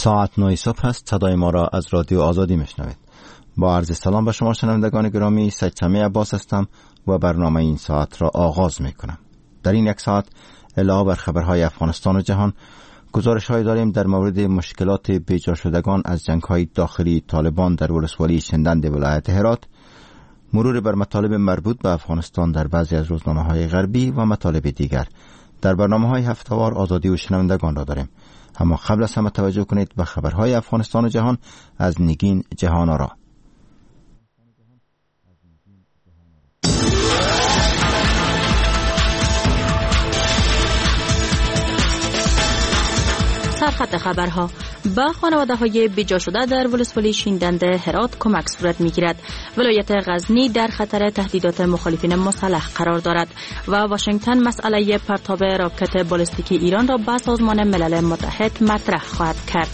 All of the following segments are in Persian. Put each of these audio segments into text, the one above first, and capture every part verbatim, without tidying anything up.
ساعت نه صبح است. صدای ما را از رادیو آزادی میشنوید. با عرض سلام به شما شنوندگان گرامی، سید سمیع عباس هستم و برنامه این ساعت را آغاز میکنم. در این یک ساعت علاوه بر خبرهای افغانستان و جهان، گزارش‌هایی داریم در مورد مشکلات بیجا شدگان از جنگ‌های داخلی طالبان در ولسوالی شندند ولایت هرات، مرور بر مطالب مربوط به افغانستان در بعضی از روزنامه‌های غربی و مطالب دیگر. در برنامه‌های هفته‌وار آزادی و شنوندگان را داریم. اما قبل از همه توجه کنید به خبرهای افغانستان و جهان از نگین جهان‌آرا. سرخط خبرها: با خانواده های بیجا شده در ولسوالی شیندند هرات کمک صورت می گیرد. ولایت غزنی در خطر تهدیدات مخالفین مسلح قرار دارد و واشنگتن مسئله پرتاب راکت بالستیکی ایران را به سازمان ملل متحد مطرح خواهد کرد.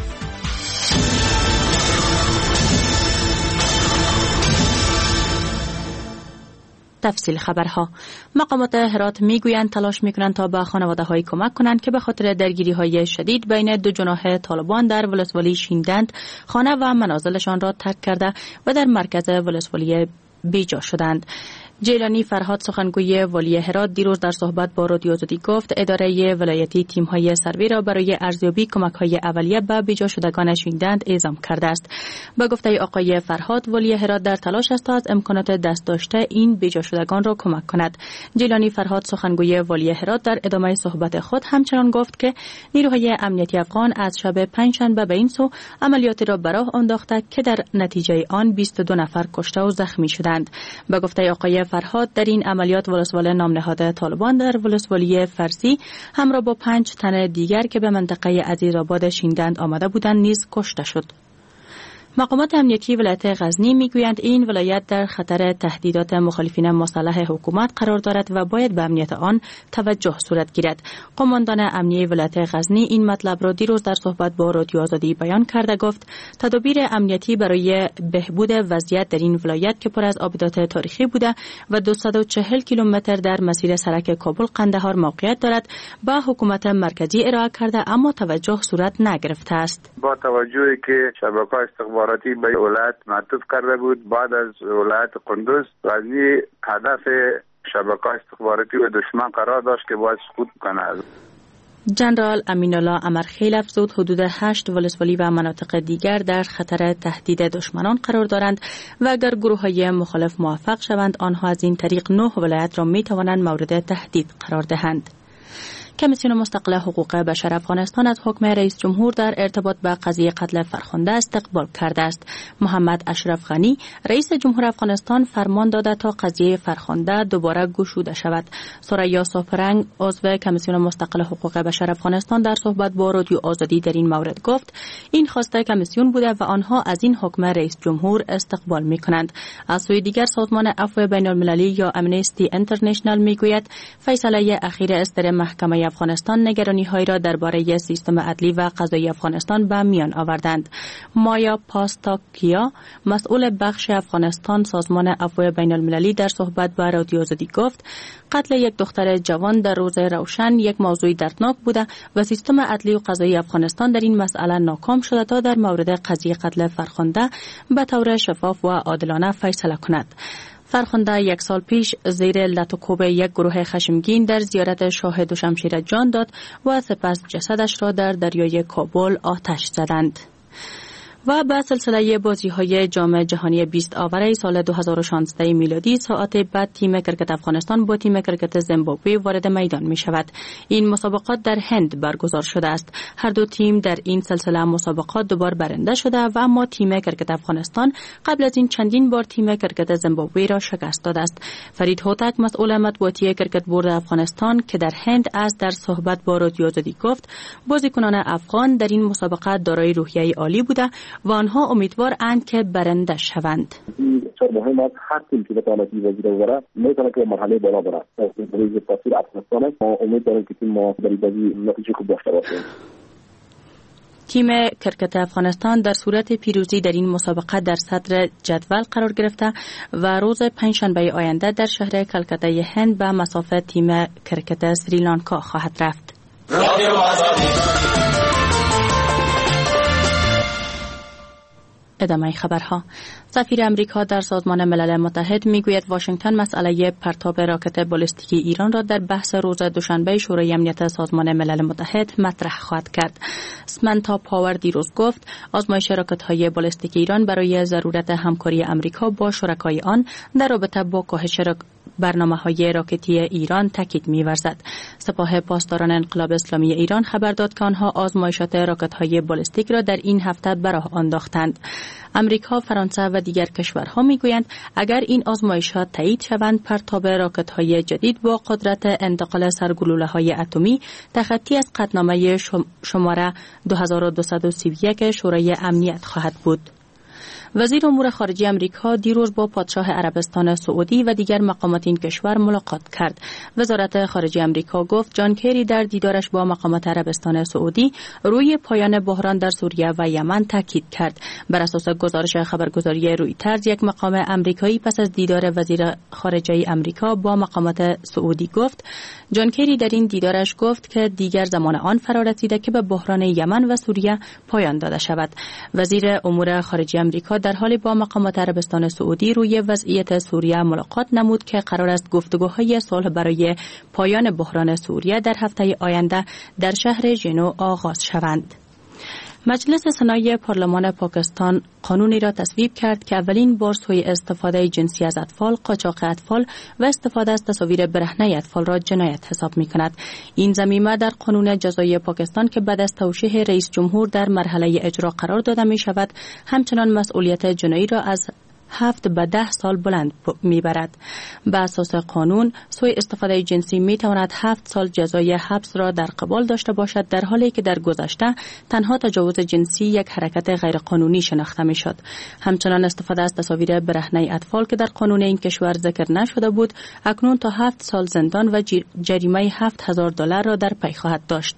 تفصیل خبرها: مقامات هرات میگویند تلاش میکنند تا به خانواده های کمک کنند که به خاطر درگیری های شدید بین دو جناح طالبان در ولسوالی شیندند خانه و منازلشان را ترک کرده و در مرکز ولسوالی بیجا شدند. جیلانی فرهاد سخنگوی والی هرات دیروز در صحبت با رادیو آزادی گفت اداره ولایتی تیم‌های سروی را برای ارزیابی کمک‌های اولیه به بیجا شدگان شیندند اعزام کرده است. با گفته آقای فرهاد، والی هرات در تلاش است تا از امکانات دست داشته این بیجا شدگان را کمک کند. جیلانی فرهاد سخنگوی والی هرات در ادامه صحبت خود همچنان گفت که نیروهای امنیتی افغان از شب پنجشنبه به این سو عملیاتی را به راه انداخته که در نتیجه آن بیست و دو نفر کشته و زخمی شدند. با گفته آقای فرهاد، در این عملیات ولسوالی نام نهاده طالبان در ولسوالی فرسی همراه با پنج تن دیگر که به منطقه عزیزآباد شیندند آمده بودند نیز کشته شد. مقامات امنیتی ولایت غزنی میگویند این ولایت در خطر تهدیدات مخالفین مسلح حکومت قرار دارد و باید به امنیت آن توجه صورت گیرد. قماندان امنیتی ولایت غزنی این مطلب را دیروز در صحبت با رادیو آزادی بیان کرده گفت تدابیر امنیتی برای بهبود وضعیت در این ولایت که پر از آبدات تاریخی بوده و دویست و چهل کیلومتر در مسیر سرک کابل قندهار موقعیت دارد با حکومت مرکزی ارائه کرده اما توجه صورت نگرفته است. با توجهی که شبکه‌های استخباراتی به ولایت معطوف کرده بود، بعد از ولایت قندوز غزنی هدف شبکه‌های استخباراتی و دشمن قرار داشت که باید سقوط کنه. جنرال امین الله امرخیل افزود حدود هشت ولسوالی و مناطق دیگر در خطر تهدید دشمنان قرار دارند و اگر گروه‌های مخالف موفق شوند آنها از این طریق نه ولایت را می توانند مورد تهدید قرار دهند. کمیسیون مستقل حقوق بشر افغانستان از حکم رئیس جمهور در ارتباط با قضیه قتل فرخنده استقبال کرده است. محمد اشرف غنی رئیس جمهور افغانستان فرمان داده تا قضیه فرخنده دوباره گشوده شود. ثریا سپرنگ عضو کمیسیون مستقل حقوق بشر افغانستان در صحبت با رادیو آزادی در این مورد گفت این خواسته کمیسیون بوده و آنها از این حکم رئیس جمهور استقبال می‌کنند. از سوی دیگر سازمان عفو بین‌المللی یا امنستی اینترنشنال میگوید فیصله اخیر اصدار محکمه افغانستان نگرانی‌هایی را درباره سیستم عدلی و قضایی افغانستان به میان آوردند. مایا پاستاکیا مسئول بخش افغانستان سازمان عفو بین‌المللی در صحبت با رادیو آزادی گفت قتل یک دختر جوان در روز روشن یک موضوع دردناک بوده و سیستم عدلی و قضایی افغانستان در این مسئله ناکام شده تا در مورد قضیه قتل فرخنده به طور شفاف و عادلانه فیصله کند. فرخنده یک سال پیش زیر لط و کوب یک گروه خشمگین در زیارت شاه دوشمشیر جان داد و سپس جسدش را در دریای کابل آتش زدند. و به سلسله بازی‌های جام جهانی بیست آوره سال دو هزار و شانزده میلادی ساعت بعد تیم کرکت افغانستان با تیم کرکت زیمبابوه وارد میدان می شود. این مسابقات در هند برگزار شده است. هر دو تیم در این سلسله مسابقات دوبار برنده شده و اما تیم کرکت افغانستان قبل از این چندین بار تیم کرکت زیمبابوه را شکست داده است. فرید هوتک مسئول مطبوعاتی کرکت بورد افغانستان که در هند است در صحبت با رادیو آزادی گفت بازیکنان افغان در این مسابقه دارای روحیه عالی بوده و آنها امیدوار اند که برنده شوند. بسیار مهم است هر تیم که بتواند این بازی را ببرد میتونه که مرحله بالا بره. برای تاثیر افغانستان است. ما امید داریم که تیم ما در این بازی نتیجه خوب داشته باشه. تیم کرکت افغانستان در صورت پیروزی در این مسابقه در صدر جدول قرار گرفته و روز پنجشنبه آینده در شهر کلکته هند به مسافت تیم کرکت سریلانکا خواهد رفت. ادامه خبرها. سفیر امریکا در سازمان ملل متحد میگوید واشنگتن مسئله پرتاب راکت بالستیکی ایران را در بحث روز دوشنبه شورای امنیت سازمان ملل متحد مطرح خواهد کرد. سمنتا پاور دیروز گفت آزمایش راکت‌های بالستیک ایران برای ضرورت همکاری امریکا با شرکای آن در رابطه با کاهش برنامه‌های راکتی ایران تاکید می‌ورزد. سپاه پاسداران انقلاب اسلامی ایران خبر داد که آنها آزمایشات راکت‌های بالستیک را در این هفته به راه انداختند. امریکا، فرانسه و دیگر کشورها میگویند اگر این آزمایشات تایید شوند پرتاب راکت‌های جدید با قدرت انتقال سرگلوله‌های اتمی تخطی از قطعنامه شماره دو هزار و دویست و سی و یک شورای امنیت خواهد بود. وزیر امور خارجه امریکا دیروز با پادشاه عربستان سعودی و دیگر مقامات این کشور ملاقات کرد. وزارت خارجه امریکا گفت جان کری در دیدارش با مقامات عربستان سعودی روی پایان بحران در سوریه و یمن تاکید کرد. بر اساس گزارش خبرگزاری رویترز، یک مقام امریکایی پس از دیدار وزیر خارجه امریکا با مقامات سعودی گفت جان کری در این دیدارش گفت که دیگر زمان آن فرا رسیده که به بحران یمن و سوریه پایان داده شود. وزیر امور خارجه امریکا در حال با مقامات عربستان سعودی روی وضعیت سوریه ملاقات نمود که قرار است گفتگوهای صلح برای پایان بحران سوریه در هفته آینده در شهر ژنو آغاز شوند. مجلس سنای پارلمان پاکستان قانونی را تصویب کرد که اولین بار سوء استفاده جنسی از اطفال، قاچاق اطفال و استفاده از تصاویر برهنه اطفال را جنایت حساب می کند. این ضمیمه در قانون جزایی پاکستان که بعد از توشیح رئیس جمهور در مرحله اجرا قرار داده می شود، همچنان مسئولیت جنایی را از هفت به ده سال بلند میبرد. به اساس قانون سوء استفاده جنسی میتواند هفت سال جزای حبس را در قبال داشته باشد، در حالی که در گذشته تنها تجاوز جنسی یک حرکت غیرقانونی شناخته میشد. همچنان استفاده از تصاویر برهنه اطفال که در قانون این کشور ذکر نشده بود، اکنون تا هفت سال زندان و جریمه هفت هزار دلار را در پی خواهد داشت.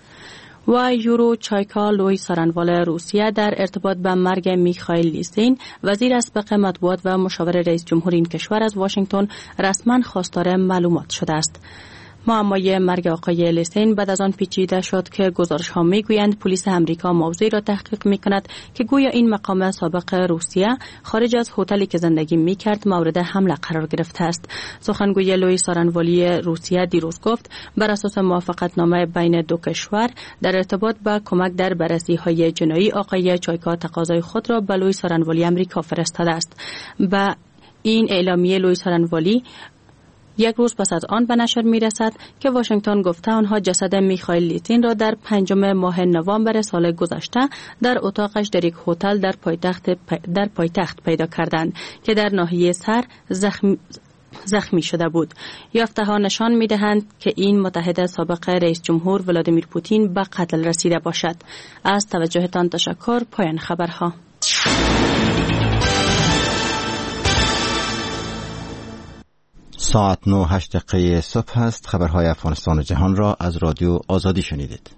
و یورو چایکا لوی سارنوال روسیه در ارتباط به مرگ میخائیل لیسین، وزیر اسبق مطبوعات و مشاور رئیس جمهور این کشور، از واشنگتن رسما خواستار معلومات شده است. معمای مرگ آقای لیسین بعد از آن پیچیده شد که گزارش ها میگویند پلیس امریکا موضوعی را تحقیق میکند که گویا این مقام سابق روسیه خارج از هتلی که زندگی میکرد مورد حمله قرار گرفته است. سخنگوی لوی سارنوالی روسیه دیروز گفت بر اساس موافقتنامه بین دو کشور در ارتباط با کمک در بررسی های جنایی، آقای چایکا تقاضای خود را به لوی سارنوالی امریکا فرستاده است. با این اعلامیه لوی سارنوالی یک روز پس از آن به نشر می رسد که واشنگتن گفته آنها جسد میخائیل لیسین را در پنجم ماه نوامبر سال گذشته در اتاقش در یک هتل در پایتخت در پایتخت پیدا کردند که در ناحیه سر زخم زخمی شده بود. یافته ها نشان می دهند که این متحد سابق رئیس جمهور ولادیمیر پوتین به قتل رسیده باشد. از توجهتان تشکر. پایان خبرها. ساعت نه هشت دقیقه صبح است. خبرهای افغانستان و جهان را از رادیو آزادی شنیدید.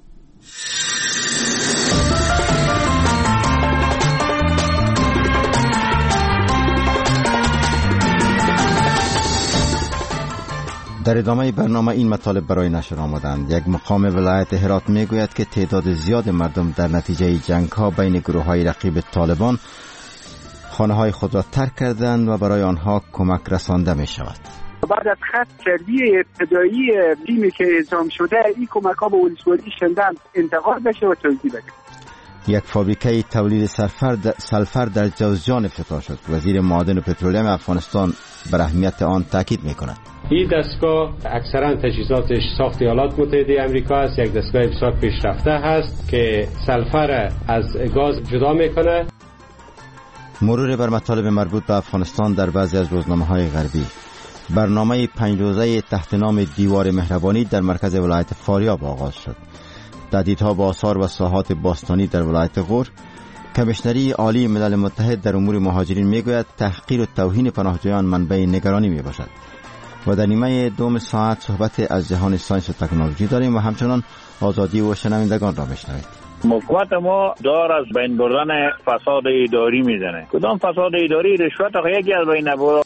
در ادامه برنامه این مطالب برای نشر آمدند. یک مقام ولایت هرات میگوید که تعداد زیاد مردم در نتیجه جنگ‌ها بین گروه‌های رقیب طالبان خانه‌های خود را ترک کردند و برای آنها کمک رسانده می شود. بعد از خط کردی ابتدایی بیمی که اعزام شده، این کمک ها به ولسوالی شندن انتقال بشه و توزیع بشه. یک فابریکه تولید سلفر در جوزجان افتتاح شد. وزیر معادن و پترولیم افغانستان بر اهمیت آن تاکید می کند. این دستگاه اکثرا تجهیزاتش ساخت ایالات متحده آمریکا است. یک دستگاه بسیار پیشرفته هست که سلفر از گاز جدا میکنه. مرور بر مطالب مربوط به افغانستان در بعضی از روزنامه‌های غربی. برنامه پنج روزه تحت نام دیوار مهربانی در مرکز ولایت فاریاب آغاز شد. تهدیدها به آثار و ساحات باستانی در ولایت غور. کمیشنری عالی ملل متحد در امور مهاجرین میگوید تحقیر و توهین پناهجویان منبع نگرانی می باشد. و در نیمه دوم ساعت صحبت از جهان ساینس و تکنولوژی داریم و همچنان آزادی و شنوندگان را میشنوید. حکومت ما دار از بین بردن فساد اداری میزنه. کدام فساد اداری؟ رشوت آخه یکی از بین نبرد.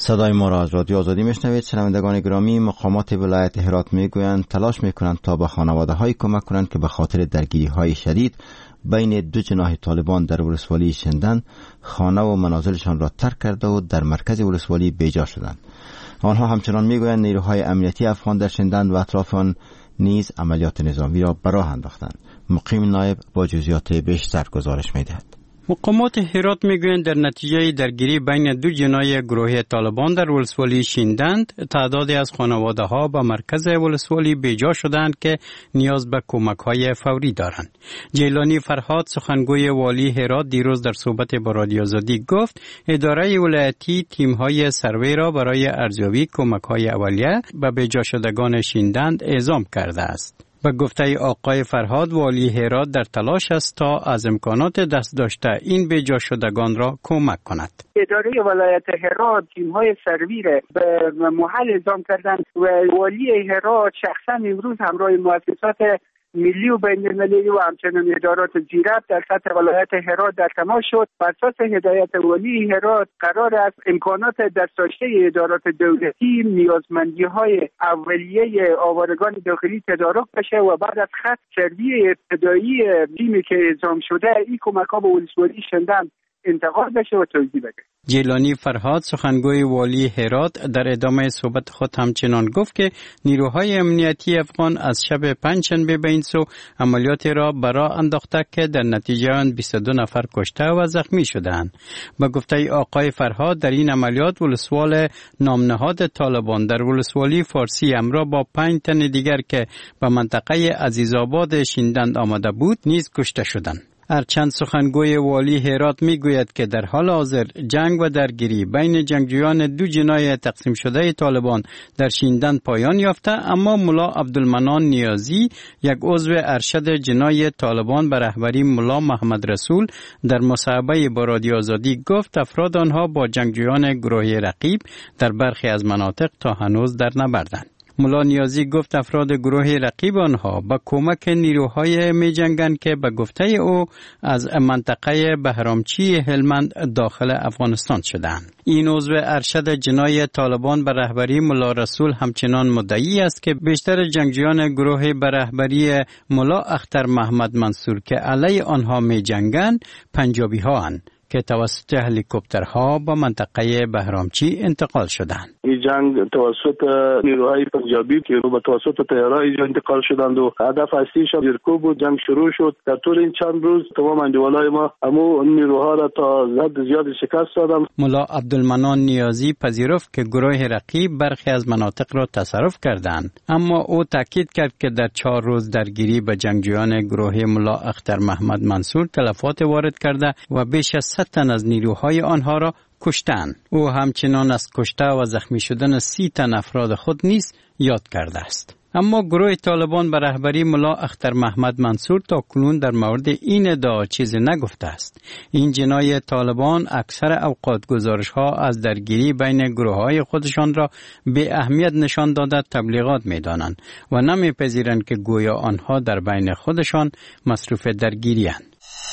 صدای ما را از رادیو آزادی میشنوید. شنوندگان گرامی، مقامات ولایت هرات میگویند تلاش میکنند تا به خانواده های کمک کنند که به خاطر درگیری های شدید بین دو جناح طالبان در ولسوالی شندن خانه و منازلشان را ترک کرده و در مرکز ولسوالی بیجا شدند. آنها همچنان میگویند نیروهای امنیتی افغان در شندن و اطراف آن نیز عملیات نظامی را به راه انداختند. مقیم نایب با جزئیات بیشتر گزارش میدهد. مقامات هرات میگویند در نتیجه درگیری بین دو جناح گروه طالبان در ولسوالی شیندند تعدادی از خانواده ها به مرکز ولسوالی بیجا شدند که نیاز به کمک های فوری دارند. جیلانی فرهاد سخنگوی والی هرات دیروز در صحبت با رادیو آزادی گفت اداره ولایتی تیم های سروی را برای ارزیابی کمک های اولیه به بیجا شدگان شیندند اعزام کرده است. به گفته آقای فرهاد والی هرات در تلاش است تا از امکانات دست داشته این بیجا شدگان را کمک کند. اداره ولایت هرات تیم‌های سروی را به محل اعزام کردند و والی هرات شخصا امروز همراه مؤسسات ملی و بین المللی و همچنین ادارات زیرت در سطح ولایت هرات در تماس شد. بر اساس هدایت والی هرات قرار است امکانات دست داشته ادارات دولتی نیازمندی‌های اولیه آوارگان داخلی تدارک بشه و بعد از خط سروی ابتدایی تیمی که اعزام شده این کمک‌ها به ولسوالی شندن انتقال بشه و توضیح بده. جیلانی فرهاد سخنگوی والی هرات در ادامه صحبت خود همچنان گفت که نیروهای امنیتی افغان از شب پنجشنبه به این سو عملیاتی را برا انداخته که در نتیجه آن بیست و دو نفر کشته و زخمی شدند. به گفته آقای فرهاد در این عملیات ولسوال نامنهاد طالبان در ولسوالی فارسی همراه با پنج تن دیگر که به منطقه عزیزآباد شیندند آمده بود نیز کشته شدند. هرچند سخنگوی والی هرات میگوید که در حال حاضر جنگ و درگیری بین جنگجویان دو جناح تقسیم شده طالبان در شیندن پایان یافته، اما ملا عبدالمنان نیازی یک عضو ارشد جناح طالبان به رهبری ملا محمد رسول در مصاحبه با رادیو آزادی گفت افراد آنها با جنگجویان گروه رقیب در برخی از مناطق تا هنوز در نبردند. ملا نیازی گفت افراد گروه رقیب آنها با کمک نیروهای می جنگند که به گفته او از منطقه بهرامچی هلمند داخل افغانستان شدند. این عضو ارشد جناح طالبان به رهبری ملا رسول همچنان مدعی است که بیشتر جنگجویان گروه به رهبری ملا اختر محمد منصور که علیه آنها می جنگند پنجابی ها اند که توسط هلیکوپترها با منطقه بهرامچی انتقال شدند. این جنگ توسط نیروهای پنجابی که به توسط طیارهای انتقال شدند و هدف اصلیش زیرکوب بود. جنگ شروع شد. در طول این چند روز تمام اندوالای ما همو نیروها را تا حد زیاد شکست دادند. ملا عبدالمنان نیازی پذیرفت که گروه رقیب برخی از مناطق را تصرف کردند، اما او تاکید کرد که در چهار روز درگیری به جنگجویان گروه ملا اختر محمد منصور تلفات وارد کرده و بیش از صد تن از نیروهای آنها را کشتند. او همچنان از کشته و زخمی شدن سی تن افراد خود نیز یاد کرده است. اما گروه طالبان به رهبری ملا اختر محمد منصور تا کنون در مورد این ادعا چیزی نگفته است. این جناح طالبان اکثر اوقات گزارش ها از درگیری بین گروه های خودشان را به اهمیت نشان داده تبلیغات می دانند و نمی پذیرند که گویا آنها در بین خودشان مصروف درگیری اند.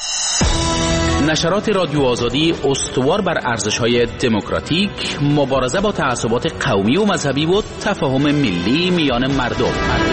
نشرات رادیو آزادی استوار بر ارزش‌های دموکراتیک، مبارزه با تعصبات قومی و مذهبی و تفاهم ملی میان مردم.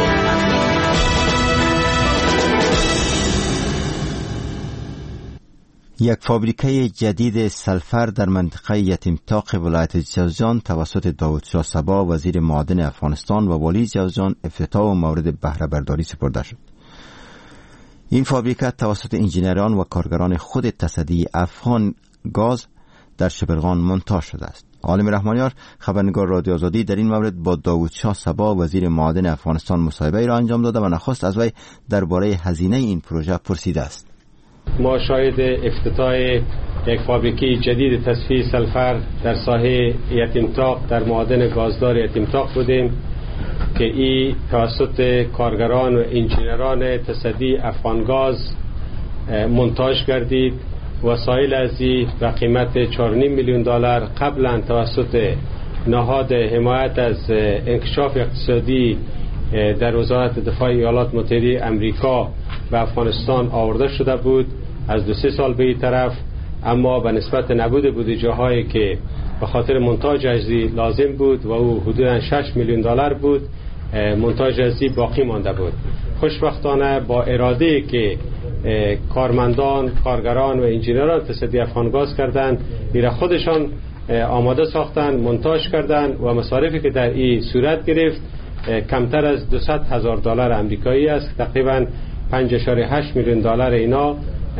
یک فابریکه جدید سلفر در منطقه یتیمتاق ولایت جوزجان توسط داود شاه صبا وزیر معادن افغانستان و والی جوزجان افتتاح و مورد بهره برداری سپرده شد. این فابریکه توسط انجینران و کارگران خود تصدی افغان گاز در شبرغان مونتاژ شده است. عالم رحمانیار خبرنگار رادیو آزادی در این مورد با داود شاه صبا وزیر معادن افغانستان مصاحبه را انجام داده و نخست از وی درباره هزینه این پروژه پرسیده است. ما شاهد افتتاح یک فابریکه جدید تصفیه سلفر در ساحه یتیمتاق در معادن گازدار یتیمتاق بودیم که این توسط کارگران و انجینران تصدی افغانگاز مونتاژ گردید. وسایل از این به قیمت چهار و نیم میلیون دلار قبلا توسط نهاد حمایت از انکشاف اقتصادی در وزارت دفاع ایالات متحده امریکا به افغانستان آورده شده بود از دو سه سال به این طرف، اما به نسبت نبود بودجه هایی که به خاطر مونتاژ اجزی لازم بود و او حدوداً شش میلیون دلار بود. مونتاژ اجزی باقی مانده بود. خوشبختانه با اراده که کارمندان، کارگران و انجینران تصدی افغانگاز کردند، ایره خودشان آماده ساختن، مونتاژ کردند و مصارفی که در این صورت گرفت کمتر از دویست هزار دلار آمریکایی است. تقریبا پنج ممیز هشت میلیون دلار اینا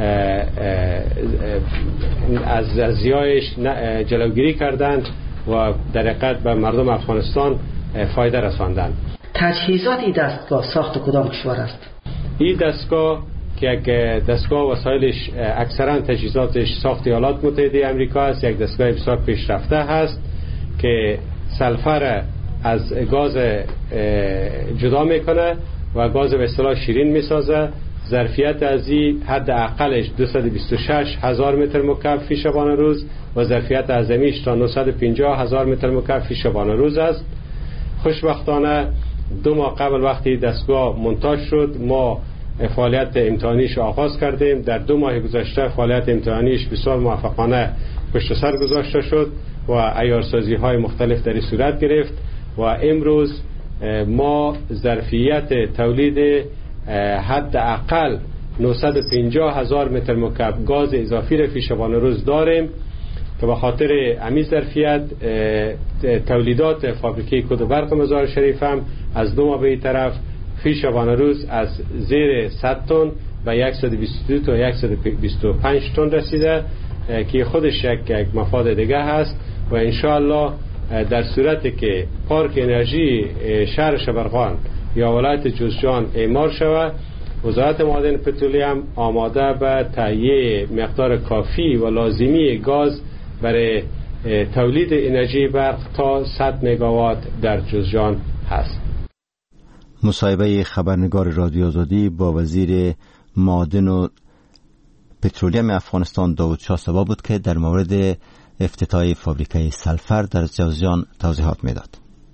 از از زیایش جلوگیری کردند و در حقیقت به مردم افغانستان فایده رساندند. تجهیزات این دستگاه ساخت کدام کشور است؟ این دستگاه که یک دستگاه وسایلش اکثرا تجهیزاتش ساخت ایالات متحده آمریکا است. یک دستگاه بسیار پیشرفته هست که سلفر از گاز جدا میکنه و گاز به اصطلاح شیرین میسازه. ظرفیت از این حد اقلش دویست و بیست و شش هزار متر مکعب فی شبانه روز و ظرفیت اعظمیش تا نهصد و پنجاه هزار متر مکعب فی شبانه روز است. خوشبختانه دو ماه قبل وقتی دستگاه مونتاژ شد ما فعالیت امتحانیش آغاز کردیم. در دو ماه گذشته فعالیت امتحانیش بسیار موفقانه پشت سر گذاشته شد و عیارسازی های مختلف در صورت گرفت و امروز ما ظرفیت تولید حد اقل نهصد و پنجاه هزار متر مکعب گاز اضافی را فی شبانه روز داریم که به خاطر امی ظرفیت تولیدات فابریکه کد و برق مزار شریف هم از دو ماه به این طرف فی شبانه روز از زیر صد تن به صد و بیست و دو تا صد و بیست و پنج تن رسیده که خودش یک مفاد دیگه هست و انشاءالله در صورتی که پارک انرژی شهر شبرغان یا ولایت جوزجان اعمار شود، وزارت معادن پترولیم آماده به تهیه مقدار کافی و لازمی گاز برای تولید انرژی برق تا صد مگاوات در جوزجان هست. مصاحبه خبرنگار رادیو آزادی با وزیر معادن و پترولیم افغانستان داود شاه سبا بود که در مورد افتتاح فابریکه سلفر در جوزجان توضیحات میداد.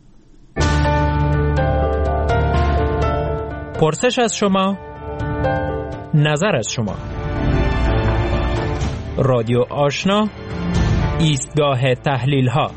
پرسش از شما، نظر از شما. رادیو آشنا، ایستگاه تحلیل ها.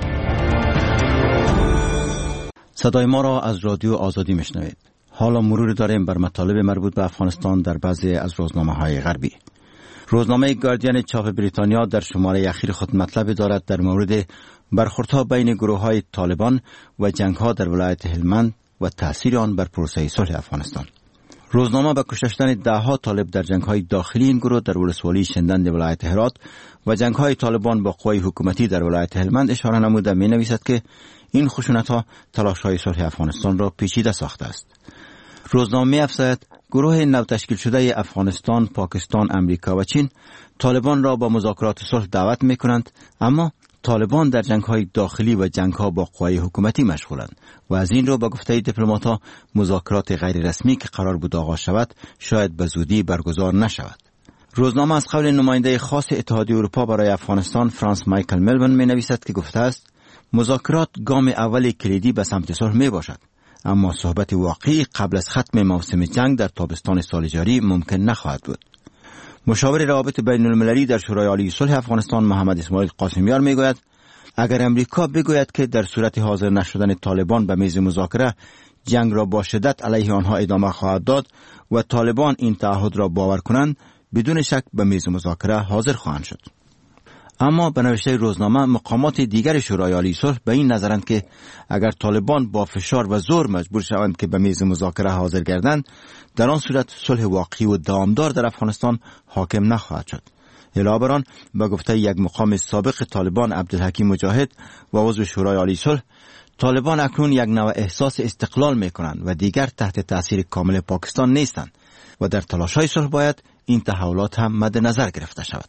صدای ما را از رادیو آزادی میشنوید. حالا مرور داریم بر مطالب مربوط به افغانستان در بعضی از روزنامه های غربی. روزنامه گاردین چاپ بریتانیا در شماره اخیر خود مطلب دارد در مورد برخوردها بین گروه های طالبان و جنگ ها در ولایت هلمند و تأثیر آن بر پروسه صلح افغانستان. روزنامه به کشتن ده ها طالب در جنگ های داخلی این گروه در ولسوالی شندند ولایت هرات و جنگ های طالبان با قوای حکومتی در ولایت هلمند اشاره نموده می نویسد که این خشونت ها تلاش های صلح افغانستان را پیچیده ساخته است. روزنامه می افزاید گروه نو تشکیل شده افغانستان، پاکستان، امریکا و چین طالبان را با مذاکرات صلح دعوت می کنند، اما طالبان در جنگ‌های داخلی و جنگ‌ها با قوای حکومتی مشغولند و از این رو با گفته دیپلمات‌ها مذاکرات غیر رسمی که قرار بود آغاز شود شاید به زودی برگزار نشود. روزنامه از قول نماینده خاص اتحادیه اروپا برای افغانستان فرانس مایکل ملبن می نویسد که گفته است مذاکرات گام اول کلیدی به سمت صلح می باشد، اما صحبت واقعی قبل از ختم موسم جنگ در تابستان سال جاری ممکن نخواهد بود. مشاور روابط بین المللی در شورای عالی صلح افغانستان محمد اسماعیل قاسمیار میگوید اگر امریکا بگوید که در صورت حاضر نشدن طالبان به میز مذاکره جنگ را با شدت علیه آنها ادامه خواهد داد و طالبان این تعهد را باور کنند، بدون شک به میز مذاکره حاضر خواهند شد. اما به نوشته روزنامه مقامات دیگر شورای عالی صلح به این نظرند که اگر طالبان با فشار و زور مجبور شوند که به میز مذاکره حاضر گردند، در آن صورت صلح واقعی و دوامدار در افغانستان حاکم نخواهد شد. علاوه بر آن به گفته یک مقام سابق طالبان عبدالحکیم مجاهد و عضو شورای عالی صلح، طالبان اکنون یک نوع احساس استقلال میکنند و دیگر تحت تاثیر کامل پاکستان نیستند و در تلاش‌های صلح باید این تحولات هم مد نظر گرفته شود.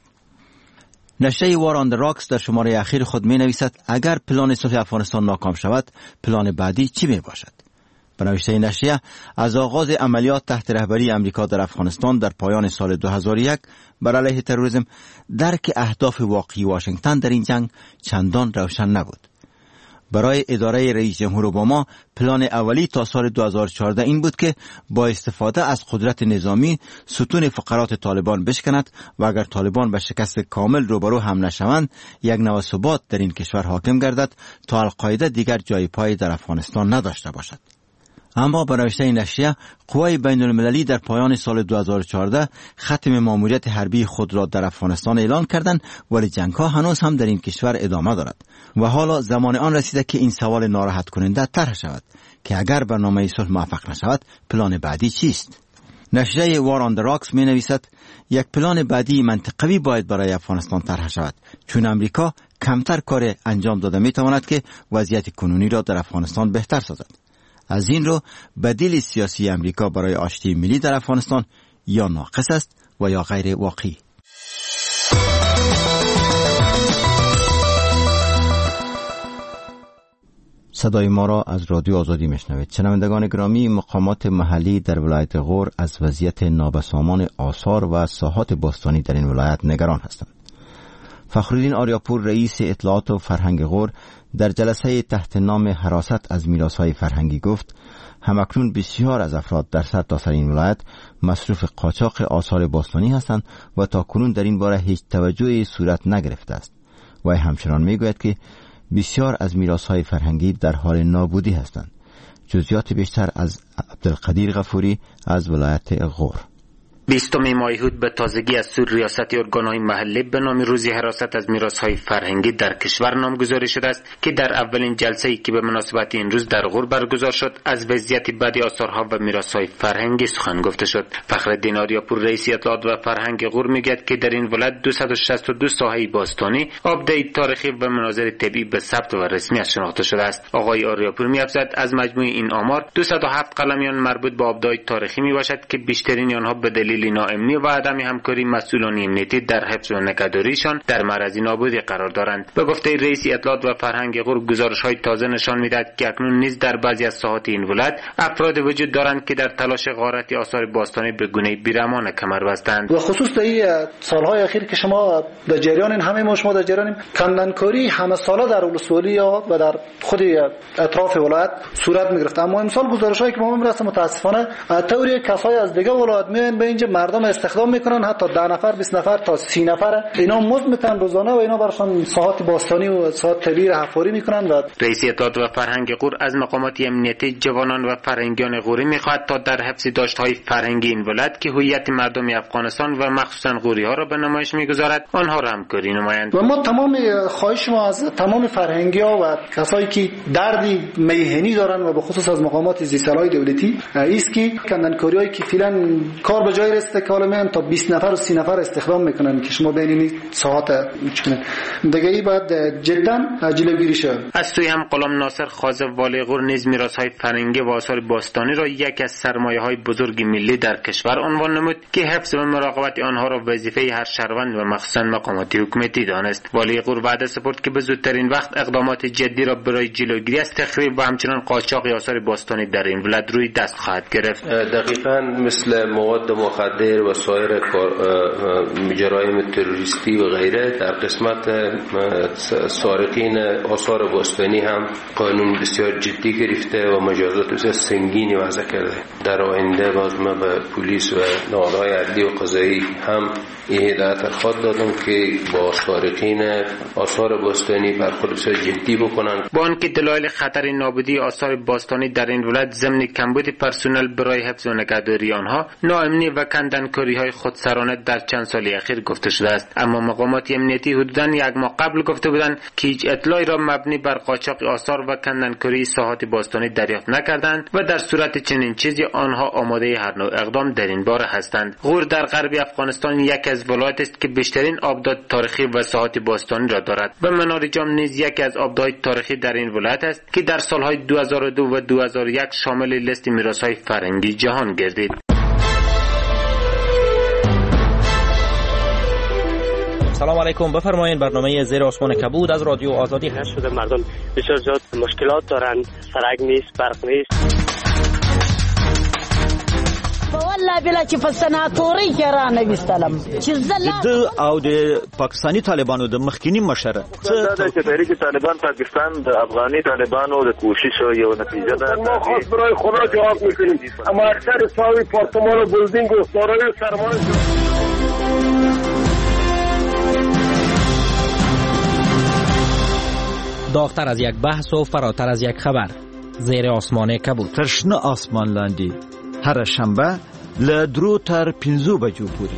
نشریه وار آن د راکس در شماره اخیر خود می نویسد اگر پلان صلح افغانستان ناکام شود پلان بعدی چی می باشد؟ به نوشته نشریه از آغاز عملیات تحت رهبری امریکا در افغانستان در پایان سال دو هزار و یک بر علیه تروریسم درک اهداف واقعی واشنگتن در این جنگ چندان روشن نبود. برای اداره رئیس جمهور اوباما پلان اولی تا سال دو هزار و چهارده این بود که با استفاده از قدرت نظامی ستون فقرات طالبان بشکند و اگر طالبان به شکست کامل روبرو هم نشوند یک نوع ثبات در این کشور حاکم گردد تا القاعده دیگر جای پای در افغانستان نداشته باشد. اما به نوشته نشریه قوای بین المللی در پایان سال دو هزار و چهارده ختم ماموریت حربی خود را در افغانستان اعلان کردند، ولی جنگ ها هنوز هم در این کشور ادامه دارد و حالا زمان آن رسیده که این سوال ناراحت کننده طرح شود که اگر برنامه صلح موفق نشود پلان بعدی چیست؟ نشریه وار آن دی راکس می نویسد یک پلان بعدی منطقوی باید برای افغانستان طرح شود، چون امریکا کمتر کار انجام داده می تواند که وضعیت کنونی را در افغانستان بهتر سازد. از این رو بدیل سیاسی امریکا برای آشتی ملی در افغانستان یا ناقص است و یا غیر واقعی. صدای ما را از رادیو آزادی میشنوید. شنوندگان گرامی، مقامات محلی در ولایت غور از وضعیت نابسامان آثار و ساحات باستانی در این ولایت نگران هستند. فخرالدین آریاپور رئیس اطلاعات و فرهنگ غور در جلسه تحت نام حراست از میراث‌های فرهنگی گفت همکنون بسیار از افراد در سرتاسر این ولایت مصروف قاچاق آثار باستانی هستند و تا کنون در این باره هیچ توجهی صورت نگرفته است. و همچنان میگوید که بسیار از میراث‌های فرهنگی در حال نابودی هستند. جزئیات بیشتر از عبدالقدیر غفوری از ولایت غور. بیستم ماه هود به تازگی از سوی ریاست ارگان‌های محلی به نام روزی حراست از میراث‌های فرهنگی در کشور نامگذاری شده است که در اولین جلسه‌ای که به مناسبت این روز در غور برگزار شد از وضعیت بدی آثارها و میراث‌های فرهنگی سخن گفته شد. فخرالدین آریاپور رئیس اطلاعات و فرهنگ غور میگوید که در این ولایت دویست و شصت و دو ساحه باستانی، آبده‌ای تاریخی و مناظر طبیعی به ثبت و رسمیت شناخته شده است. آقای آریاپور می‌افزاید از مجموع این آمار دویست و هفت قلمیان مربوط به آبده‌های تاریخی میباشد که بیشترین آنها به دلیل ناامنی و عدم همکاری مسئولان امنیتی در حفظ و نگهداریشان در معرض نابودی قرار دارند. به گفته رئیس اطلاعات و فرهنگ غور، گزارش‌های تازه نشان می‌دهد که اکنون نیز در بعضی از ساحات این ولایت افراد وجود دارند که در تلاش غارت آثار باستانی به گونه‌ای بیرحمانه کمر بستند. و خصوص در این سال‌های اخیر که شما در جریان این همه ما شما در جریان کندنکاری همه ساله در ولسوالی و در خود اطراف ولایت صورت می‌گرفت، اما امسال گزارش‌هایی که ما می‌رسه متأسفانه طوری کسای از دیگه ولایت میان به اینجا مردم استخدام میکنن، حتی ده نفر بیست نفر تا سی نفر اینا مزد میکنن روزانه و اینا براشون ساحات باستانی و ساحات طبیعی را حفاری میکنن. و رئیس اطلاعات و فرهنگ غور از مقامات امنیتی جوانان و فرهنگیان غوری میخواد تا در حفظ داشت‌های فرهنگی این ولایت که هویت مردم افغانستان و مخصوصا غوری‌ها را به نمایش میگذارد آنها را همکاری نمایند. و ما تمام خواهش ما از تمام فرهنگی‌ها و کسایی که دردی میهنی دارن و به خصوص از مقامات زیرسال‌های دولتی است که کندنکاری‌هایی که فعلا کار به جای رسیده که حالا تا بیست نفر و سی نفر استخدام میکنن که شما ببینید ساعت چونه دیگه ای بعد جدا جلوگیری شد. از سوی هم غلام ناصر خازه والی غور نیز میراث‌های فرهنگی و آثار باستانی را یکی از سرمایه‌های بزرگ ملی در کشور عنوان نمود که حفظ و مراقبت آنها را وظیفه هر شهروند و مخصوصا مقامات حکومتی دانست. والی غور وعده سپرد که به زودترین وقت اقدامات جدی را برای جلوگیری از تخریب و همچنین قاچاق آثار باستانی در این ولایت روی دست خواهد گرفت. دقیقاً مثل مواد مخدر و سایر جرایم تروریستی و غیره در قسمت سارقین آثار باستانی هم قانون بسیار جدی گرفته و مجازات بسیار سنگینی وضع کرده. در آینده باز ما به پلیس و نهادهای عدلی و قضایی هم این هدایت خواهد دادم که با سارقین آثار باستانی برخورد بسیار جدی بکنن. با آنکه دلایل خطر نابودی آثار باستانی در این ولایت ضمن کمبود پرسنل برای حفظ و نگهداری آنها، ناامنی و کندنکاری‌های خودسرانه در چند سال اخیر گفته شده است، اما مقامات امنیتی حدوداً یک ماه قبل گفته بودند که هیچ اطلاعی را مبنی بر قاچاق آثار و کندنکاری ساحات باستانی دریافت نکردند و در صورت چنین چیزی آنها آماده هر نوع اقدام در این باره هستند. غور در غرب افغانستان یکی از ولایات است که بیشترین آبدات تاریخی و ساحات باستانی را دارد و منار جام نیز یکی از آبدات تاریخی در این ولایت است که در سالهای دو هزار و دو و دو هزار و یک شامل لیست میراث‌های فرهنگی جهان گردید. سلام علیکم، بفرمایید. برنامه زیر آسمان کبود از رادیو آزادی هست. شده مردم بسیار زیاد مشکلات دارند، سرک نیست، برق نیست. والله بلا چې په سناتوري کې را نویستلم چې د او د پاکستاني طالبانو د مخکینی مشره څه د تحریک طالبان پاکستان د افغاني طالبانو د کوشش یو نتیجه ده. ما خاص برای خدا جواب میکنیم اما اکثر ساوی پارتمان و بلدینگ و سارای سرمان داغتر از یک بحث و فراتر از یک خبر. زیر آسمان کبود. ترشنه آسمان لاندی. هر شنبه لدرو تر پینزو بجو پوری.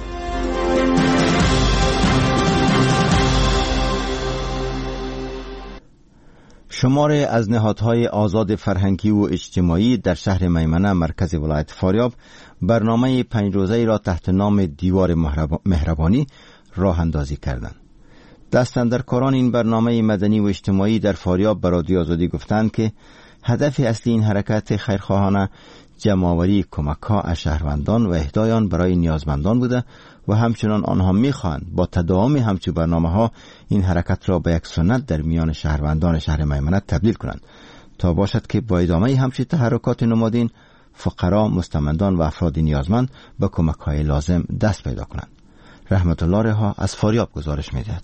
شماری از نهادهای آزاد فرهنگی و اجتماعی در شهر میمنه مرکز ولایت فاریاب برنامه پنج روزه‌ای را تحت نام دیوار مهربانی راه اندازی کردند. دستاندرکاران این برنامه مدنی و اجتماعی در فاریاب به رادیو آزادی گفتند که هدف اصلی این حرکت خیرخواهانه جمع‌آوری کمک‌ها از شهروندان و اهدای آن برای نیازمندان بوده و همچنان آنها می‌خواهند با تداوم همچون برنامه‌ها این حرکت را به یک سنت در میان شهروندان شهر میمنه تبدیل کنند تا باشد که با ادامه همچون تحرکات نمادین فقرا، مستمندان و افراد نیازمند به کمک‌های لازم دست پیدا کنند. رحمت الله رها از فاریاب گزارش می‌دهد.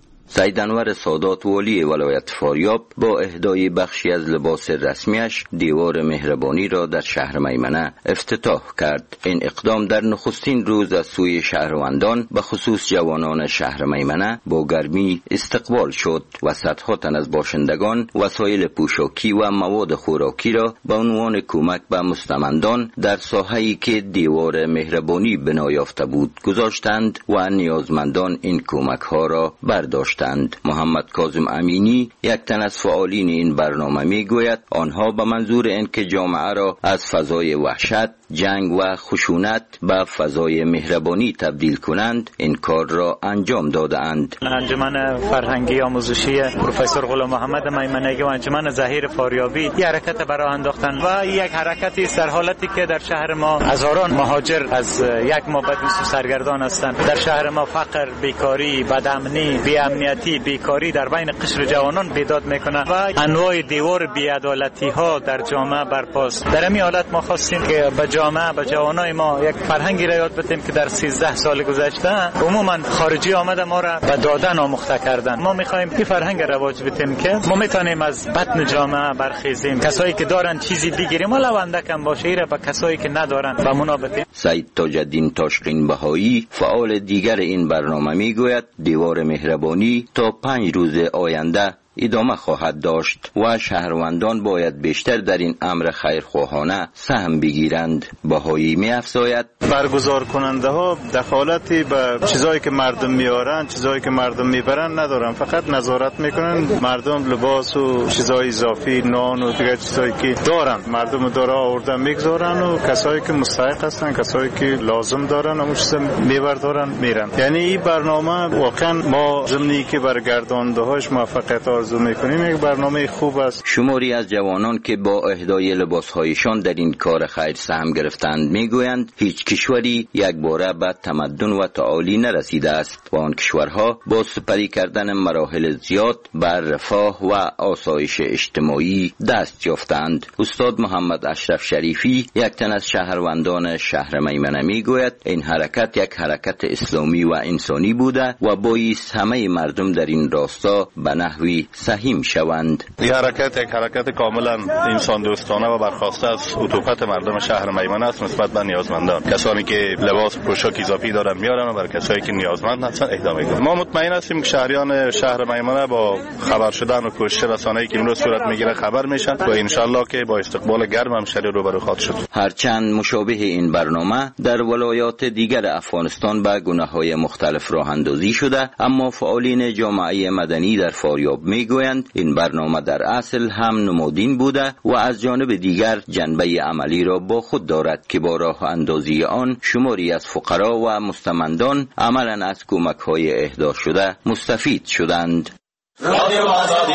سید انور سادات والی ولایت فاریاب با اهدای بخشی از لباس رسمیش دیوار مهربانی را در شهر میمنه افتتاح کرد. این اقدام در نخستین روز از سوی شهروندان به خصوص جوانان شهر میمنه با گرمی استقبال شد و صدها تن از باشندگان وسایل پوشاکی و مواد خوراکی را به عنوان کمک به مستمندان در ساحه‌ای که دیوار مهربانی بنا یافته بود گذاشتند و نیازمندان این کمک ها را برداشت. محمد کاظم امینی یک تن از فعالین این برنامه می گوید آنها به منظور اینکه جامعه را از فضای وحشت، جنگ و خشونت به فضای مهربانی تبدیل کنند این کار را انجام دادند. انجمن فرهنگی آموزشی پروفسور غلام محمد میمنگی و انجمن ظهیر فاریابی یک حرکت برای انداختند و یک حرکتی است در حالتی که در شهر ما هزاران مهاجر از یک ماه بعد سرگردان هستند. در شهر ما فقر، بیکاری، بدامنی، بی‌امنیتی، بیکاری در بین قشر جوانان بیداد میکنه و انواع دیوار بی‌عدالتی ها در جامعه برپاست. در این حالت ما خواستیم که به جامعه به جوانای ما یک فرهنگی را یاد بدیم که در سیزده سال گذشته عموما خارجی آمده ما را به دادن آموخته کردن. ما میخوایم این فرهنگ رواج بدیم که ما میتونیم از بطن جامعه برخیزیم. کسایی که دارن چیزی بگیریم ولو اندکم باشه را به کسایی که ندارن به اونا بدیم. سید تاج الدین تاشقین بهایی فعال دیگر این برنامه میگوید دیوار مهربانی تا پنج روز آینده ادامه خواهد داشت و شهروندان باید بیشتر در این امر خیرخواهانه سهم بگیرند. بهایی می افزاید برگزار کننده ها دخالتی به چیزایی که مردم میارن، چیزایی که مردم میبرن ندارن، فقط نظارت میکنن مردم لباس و چیزای اضافی، نان و دیگر چیزایی که دارن مردم داره آوردن میگذارن و کسایی که مستحق هستن، کسایی که لازم دارن اون چیزا میبردارن میرن. یعنی این برنامه واقعا ما ضمنی که برگرداننده هاش موفقیت آرزو میکنیم یک برنامه خوب است. شماری از جوانان که با اهدای لباسهایشان در این کار خیر سهم گرفتند میگویند هیچ کشوری یک باره به تمدن و تعالی نرسیده است و آن کشورها با سپری کردن مراحل زیاد بر رفاه و آسایش اجتماعی دست یافتند. استاد محمد اشرف شریفی یک تن از شهروندان شهر میمنه میگوید این حرکت یک حرکت اسلامی و انسانی بوده و بایست همه مردم در این راستا به نحوی سهیم شوند. این حرکت یک حرکت کاملا انسان دوستانه و برخواسته از عطوفت مردم شهر میمنه است نسبت به نیازمندان. کسانی که لباس پوشاک اضافی دارن میارن و برای کسایی که نیازمند هستن اهدا میکنن. ما مطمئن هستیم که شهریان شهر میمنه با خبر شدن و کوشش رسانه‌ای که امروز صورت میگیره خبر میشن و ان شاء الله که با استقبال گرم هم شهر روبرو خواهد شد. هرچند مشابه این برنامه در ولایات دیگر افغانستان به گونه‌های مختلف راه اندازی شده، اما فعالین جامعه مدنی در فاریاب میگویند این برنامه در اصل هم نمادین بوده و از جانب دیگر جنبه عملی را با خود دارد که با راه اندازی آن شماری از فقرا و مستمندان عملاً از کمک‌های اهدا شده مستفید شدند. رادیو آزادی.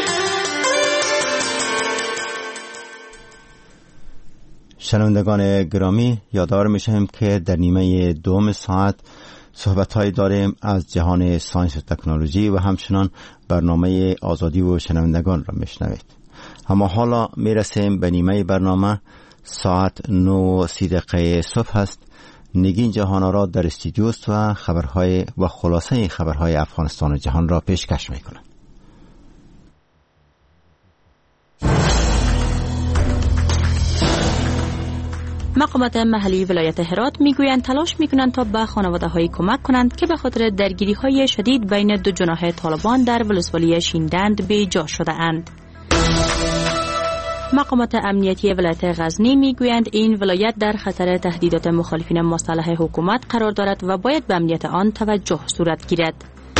شنوندگان گرامی، یادآور میشیم که در نیمه دوم ساعت صحبت‌هایی داریم از جهان ساینس و تکنولوژی و همچنان برنامه آزادی و شنوندگان را میشنوید. اما حالا میرسیم به نیمه برنامه ساعت نه سی دقیقه صبح است. نگین جهان آراد در استودیو است و خبرهای و خلاصه خبرهای افغانستان و جهان را پیشکش می‌کند. مقامات محلی ولایت هرات میگویند تلاش میکنند تا به خانواده‌های کمک کنند که به خاطر درگیری‌های شدید بین دو جناح طالبان در ولسوالی شیندند به جا شده اند. مقامات امنیتی ولایت غزنی میگویند این ولایت در خطر تهدیدات مخالفین مسلح حکومت قرار دارد و باید به امنیت آن توجه صورت گیرد.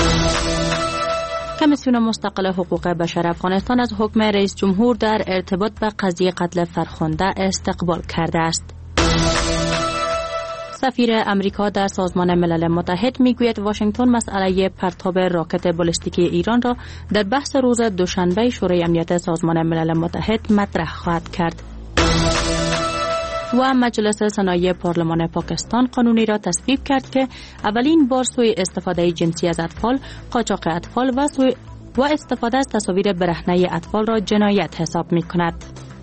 کمیسیون مستقل حقوق بشر افغانستان از حکم رئیس جمهور در ارتباط به قضیه قتل فرخنده استقبال کرده است. سفیر امریکا در سازمان ملل متحد میگوید واشنگتن مسئله پرتاب راکت بالستیکی ایران را در بحث روز دوشنبه شورای امنیت سازمان ملل متحد مطرح خواهد کرد. و مجلس صنایع پارلمان پاکستان قانونی را تصویب کرد که اولین بار سوء استفاده جنسی از اطفال، قاچاق اطفال و سوء و استفاده از تصاویر برهنه اطفال را جنایت حساب می کند.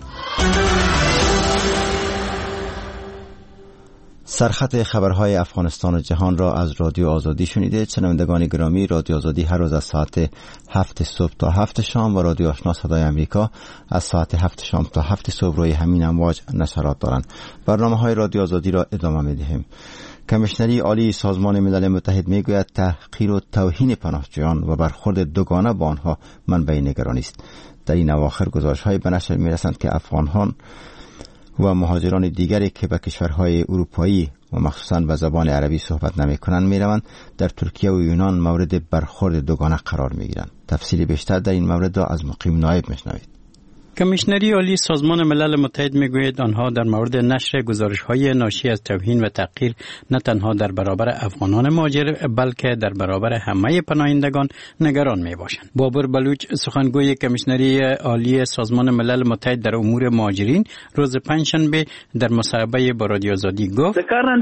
سرخط خبرهای افغانستان و جهان را از رادیو آزادی شنیده. شنوندگان گرامی، رادیو آزادی هر روز از ساعت هفت صبح تا هفت شام و رادیو آشنا صدای امریکا از ساعت هفت شام تا هفت صبح روی همین امواج نشرات دارند. برنامه های رادیو آزادی را ادامه می‌دهیم. کمیشنری عالی سازمان ملل متحد میگوید تحقیر و توهین پناهجویان و برخورد دوگانه با آنها منبع نگرانی است. در این اواخر گزارش‌های به نشر می‌رسند که افغانان و مهاجران دیگری که به کشورهای اروپایی و مخصوصاً به زبان عربی صحبت نمی کنند می روند در ترکیه و یونان مورد برخورد دوگانه قرار می گیرند. تفصیل بیشتر در این مورد را از مقیم نایب میشنوید. کمیشنری عالی سازمان ملل متحد میگوید آنها در مورد نشر گزارش‌های ناشی از توهین و تحقیر نه تنها در برابر افغانان مهاجر بلکه در برابر همه پناهندگان نگران میباشند. بابر بلوچ سخنگوی کمیشنری عالی سازمان ملل متحد در امور مهاجرین روز پنجشنبه در مصاحبه با رادیو آزادی گفت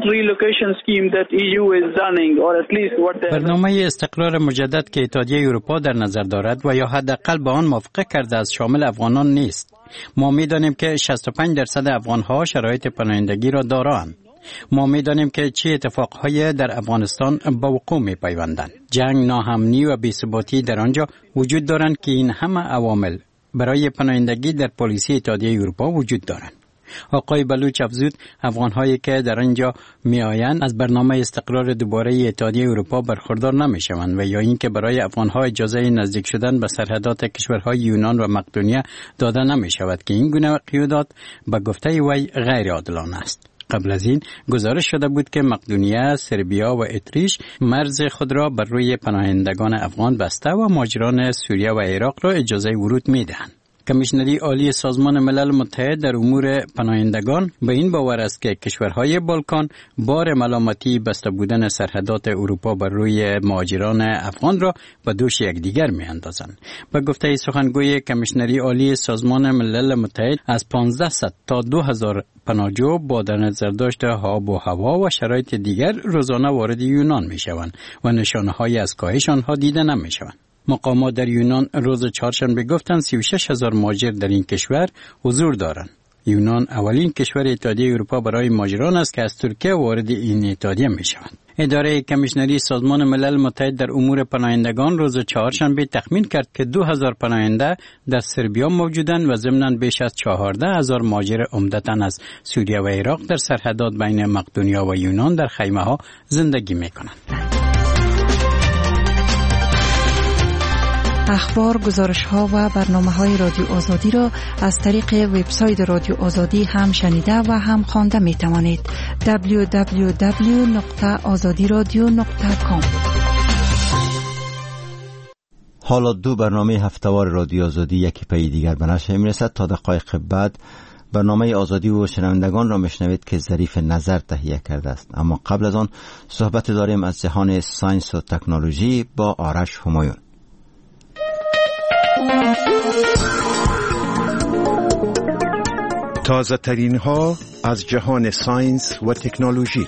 برنامه استقرار مجدد که اتحادیه اروپا در نظر دارد و یا حداقل با آن موافقه کرده است شامل افغانان نیست. ما می‌دانیم که شصت و پنج درصد افغان‌ها شرایط پناهندگی را دارند. ما می‌دانیم که چه اتفاق‌هایی در افغانستان به وقوع می‌پیوندند. جنگ، ناامنی و بی‌ثباتی در آنجا وجود دارند که این همه عوامل برای پناهندگی در پالیسی اتحادیه اروپا وجود دارند. آقای بلوچ افزود افغان‌هایی که در آنجا می‌آیند از برنامه استقرار دوباره اتحادیه اروپا برخوردار نمی‌شوند و یا اینکه برای افغان‌ها اجازه نزدیک شدن به سرحدات کشورهای یونان و مقدونیه داده نمی‌شود که این گونه قیودات به گفته وی غیر عادلانه است. قبل از این گزارش شده بود که مقدونیه، سربیا و اتریش مرز خود را بر روی پناهندگان افغان بسته و مهاجران سوریه و عراق را اجازه ورود می‌دهند. کمیشنری عالی سازمان ملل متحد در امور پناهندگان به این باور است که کشورهای بالکان بار ملامتی بسته بودن سرحدات اروپا بر روی مهاجران افغان را به دوش یکدیگر می‌اندازند. به گفته سخنگوی کمیشنری عالی سازمان ملل متحد از پانزده تا دو هزار پناهجو با در نظر داشت آب و هوا و شرایط دیگر روزانه وارد یونان می‌شوند و نشانه‌هایی از کاهش آنها دیده نمی‌شوند. مقامات در یونان روز چهارشنبه گفتند سی و شش هزار مهاجر در این کشور حضور دارند. یونان اولین کشور اتحادیه اروپا برای مهاجران است که از ترکیه وارد این اتحادیه می‌شوند. اداره کمیشنری سازمان ملل متحد در امور پناهندگان روز چهارشنبه تخمین کرد که دو هزار پناهنده در سربیا موجودند و ضمناً بیش از چهارده هزار مهاجر عمدتاً از سوریه و عراق در سرحدات بین مقدونیه و یونان در خیمه‌ها زندگی می‌کنند. اخبار، گزارش‌ها و برنامه‌های رادیو آزادی را از طریق وبسایت رادیو آزادی هم شنیده و هم خوانده می‌توانید. دبلیو دبلیو دبلیو دات آزادی رادیو دات کام. حالا دو برنامه هفته‌وار رادیو آزادی یکی پی دیگر به نشر می‌رسد. تا دقایق بعد برنامه آزادی و شنوندگان را میشنوید که ظریف نظر تهیه کرده است. اما قبل از آن صحبت داریم از جهان ساینس و تکنولوژی با آرش همایون. تازه ترین ها از جهان ساینس و تکنولوژی.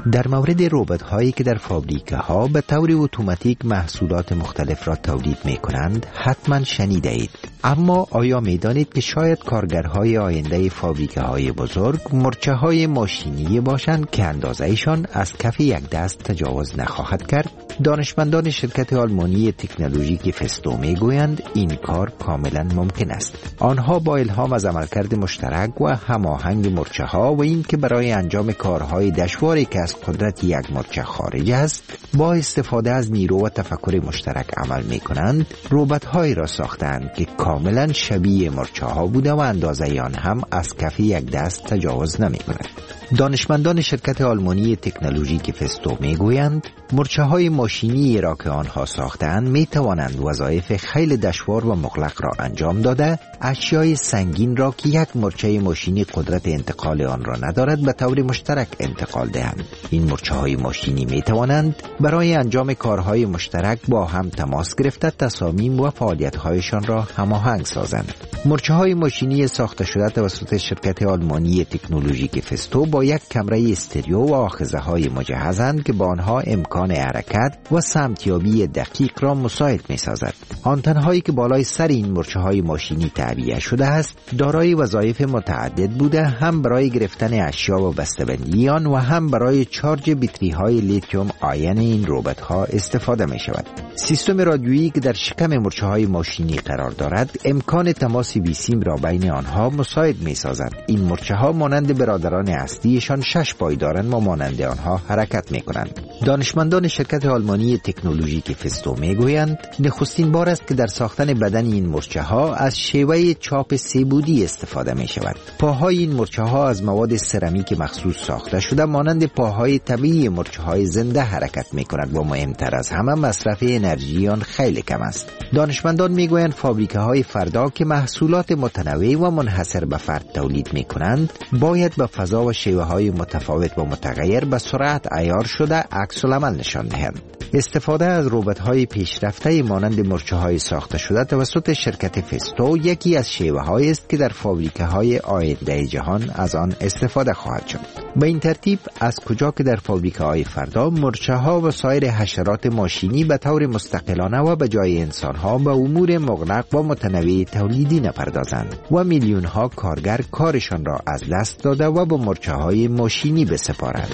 در مورد ربات هایی که در فابریکه ها به طور اتوماتیک محصولات مختلف را تولید می کنند حتما شنیده اید. اما آیا می دانید که شاید کارگرهای آینده فابریکه های بزرگ مرچه های ماشینی باشند که اندازه‌شان از کف یک دست تجاوز نخواهد کرد؟ دانشمندان شرکت آلمانی تکنولوژیک فستو می گویند این کار کاملا ممکن است. آنها با الهام از عملکرد مشترک و هماهنگ مرچه ها و این که برای انجام کارهای دشواری که از قدرت یک مرچه خارج است با استفاده از نیرو و تفکر مشترک عمل می کنند، ربات هایی را ساختند که کاملا شبیه مرچه ها بوده و اندازه آن هم از کف یک دست تجاوز نمی کند. دانشمندان شرکت آلمانی تکنولوژیک فستو می گویند مرچه های ماشینی را که آنها ساختند می توانند وظایف خیلی دشوار و مغلق را انجام داده، اشیای سنگین را که یک مرچه ماشینی قدرت انتقال آن را ندارد به طور مشترک انتقال دهند. این مرچه های ماشینی می توانند برای انجام کارهای مشترک با هم تماس گرفته تصامیم و فعالیت هایشان را هماهنگ سازند. مرچه های ماشینی ساخته شده توسط شرکت آلمانی تکنولوژیک فستو با یک کمره استریو و آخذه های مجهزند که با آنها امکان حرکت و سمتیابی دقیق را مساعد می سازد. آنتن‌هایی که بالای سر این مرچه های ماشینی تعبیه شده است دارای وظایف متعدد بوده، هم برای گرفتن اشیا و بسته‌بندی آن و هم برای چارج بطری های لیتیوم آین این ربات ها استفاده می شود. سیستم رادیویی که در شکم مرچه های ماشینی قرار دارد امکان تماس بیسیم را بین آنها مساعد می سازد. این مرچه ها مانند برادران اصلیشان شش پای دارند و مانند آنها حرکت می کنند. دانشمندان شرکت آلمانی تکنولوژیک فستو می گویند نخستین بار است که در ساختن بدن این مرچه ها از شیوه چاپ سه‌بعدی استفاده می شود. پاهای این مرچه ها از مواد سرامیک مخصوص ساخته شده مانند پاهای طبیعی مرچه های زنده حرکت می کند و مهمتر از همه مصرف انرژی آن خیلی کم است. دانشمندان می گویند فابریکه های فردا که محصولات متنوع و منحصر به فرد تولید می کنند باید به فضا و شیوه های متفاوت و متغیر به سرعت عیار شده عکس العمل نشان دهند. استفاده از ربات‌های پیشرفته مانند مرچه‌های ساخته شده توسط شرکت فستو یکی از شیوه‌هایی است که در فابریکه‌های آینده جهان از آن استفاده خواهد شد. به این ترتیب از کجا که در فابریکه‌های فردا مرچه‌ها و سایر حشرات ماشینی به طور مستقلانه و به جای انسان‌ها به امور مغلق و متنوع تولیدی نپردازند و میلیون‌ها کارگر کارشان را از دست داده و به مرچه‌های ماشینی بسپارند.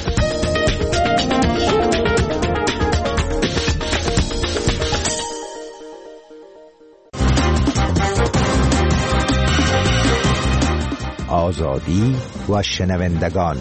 آزادی و شنوندگان.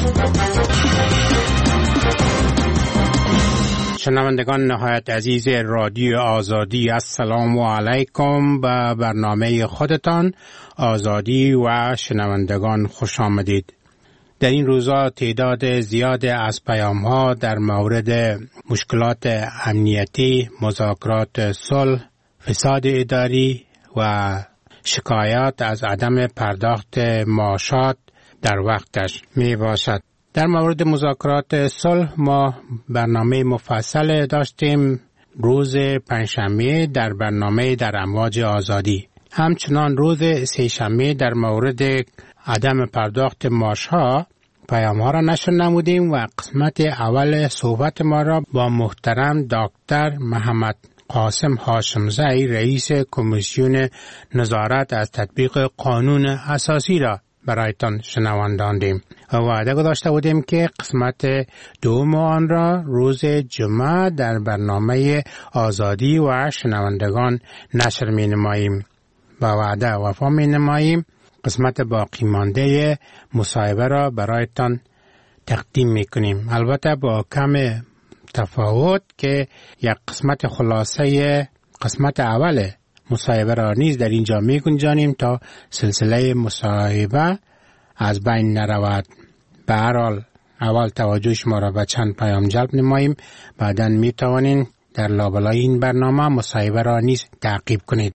شنوندگان نهایت عزیز رادیو آزادی، السلام علیکم. به برنامه خودتان آزادی و شنوندگان خوش آمدید. در این روزا تعداد زیاد از پیام‌ها در مورد مشکلات امنیتی، مذاکرات صلح، فساد اداری و شکایات از عدم پرداخت معاشات در وقتش می باشد. در مورد مذاکرات صلح ما برنامه مفصل داشتیم روز پنجشنبه در برنامه در امواج آزادی. همچنان روز سه‌شنبه در مورد عدم پرداخت معاشها پیام ها را نشر نمودیم و قسمت اول صحبت ما را با محترم دکتر محمد قاسم هاشمزی رئیس کمیسیون نظارت از تطبیق قانون اساسی را برایتان شنوانداندیم و وعده گذاشته بودیم که قسمت دوم آن را روز جمعه در برنامه آزادی و شنوندگان نشر می نماییم. با وعده وفا می نماییم. قسمت باقی مانده مصاحبه را برایتان تقدیم می کنیم، البته با کم تفاوت که یک قسمت خلاصه قسمت اول مصاحبه را نیز در اینجا می گنجانیم تا سلسله مصاحبه از بین نرود. به هر حال اول توجه شما را به چند پیام جلب نماییم، بعداً می توانید در لابلای این برنامه مصاحبه را نیز تعقیب کنید.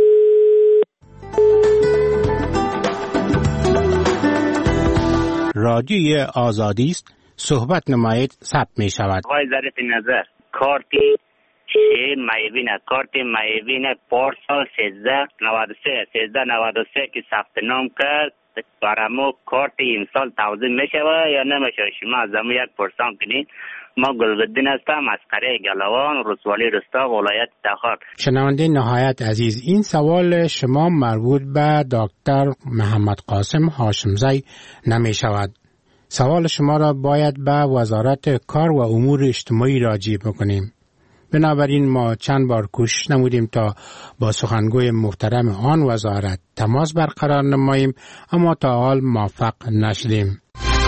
رادیوی آزادی است، صحبت نمایید، ثبت می شود. آقای ظریف نظر، کارتی شه میوین کارت میوین پارسال سیزده نود و سه سیزده نود و سه که ثبت نام کرد برامو کارت امسال توضیح میشوه یا نمیشه؟ شما از همون یک پرسان کنین. ما گلبدین هستم از قریه گلوان، رسوالی رستا، ولایت تخار. شنونده نهایت عزیز، این سوال شما مربوط به دکتر محمد قاسم هاشمزی نمی شود. سوال شما را باید به وزارت کار و امور اجتماعی راجع بکنیم. بنابراین ما چند بار کوشش نمودیم تا با سخنگوی محترم آن وزارت تماس برقرار نماییم، اما تا حال موفق نشدیم.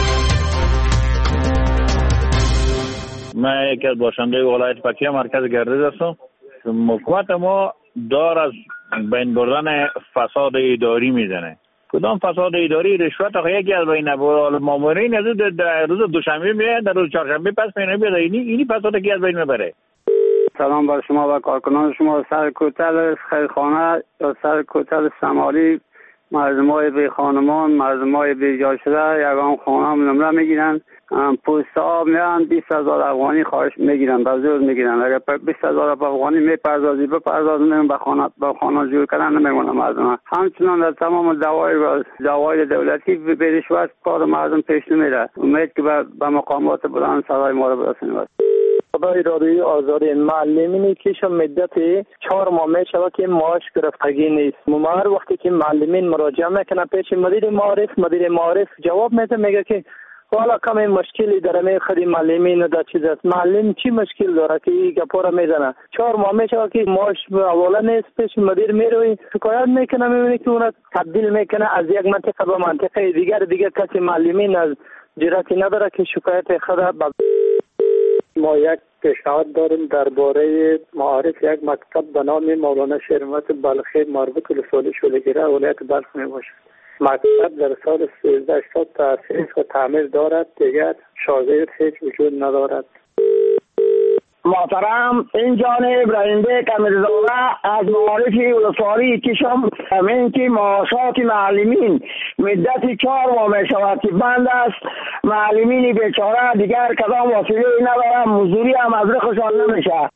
من یکی از باشنده ولایت پکتیا مرکز گردش هستم. حکومت ما دار از بین بردن فساد اداری میزنه. کدام فساد اداری؟ رشوت آخه یکی از بین مامورین از روز دوشنبه میاد، در روز چهارشنبه پس میاد بیاد. اینی اینی فساد کی از بین میبره؟ سلام بر شما و کارکنان شما. سر کوتل خیرخانه یا سر کوتل سمالی مردمای بی خانمان، مردمای بی جا شده یگان خانه هم نمره میگیرن. پوست ها میان بیست هزار افغانی خواهش میگیرن، بزرگ میگیرن. اگر بیست هزار افغانی میپردازی بپردازی نمیم به خانه به خانه جور کردن نمیمونه مردم. همچنان در تمام دوای دوای دولتی به رشوت کار مردم پیش نمیره. امید که به مقامات بلند صدای ما رو برسونیم. خدای رادیوی آزادی معلمینی که شما مدت چهار ماه میشه که معاش گرفتگی نیست. ما هر وقتی که معلمین مراجعه میکنن پیش مدیر معارف، مدیر معارف جواب میده میگه که حالا کمی مشکلی داره می خرید معلمین در چیز است. معلم چی مشکل داره که این گپا میزنه؟ چهار ماه میشه که معاش اولا نیست، پیش مدیر میروی شکایت میکنه، میبینی که اون تبدیل میکنه از یک منطقه به منطقه دیگر. دیگه کسی معلمین از جرأتی نداره که شکایت خود با ما یک پیشنهاد داریم درباره معارف یک مکتب به نام مولانا شیرمحمد بلخی مربوط به رسول شولگیره ولایت بلخ می باشد. مکتب در سال سیزده هشتاد تأسیس و تعمیر دارد، دیگر شاگرد هیچ وجود ندارد. محترم این جانب رئیسه کمیرزاده از معارف ولسوالی کشم همین که معاشات معلمین مدت چهار ماه می شود که بند است. معلمین بیچاره دیگر کدام وسیله ندارم، مزدوری هم از رخشان نمیشه.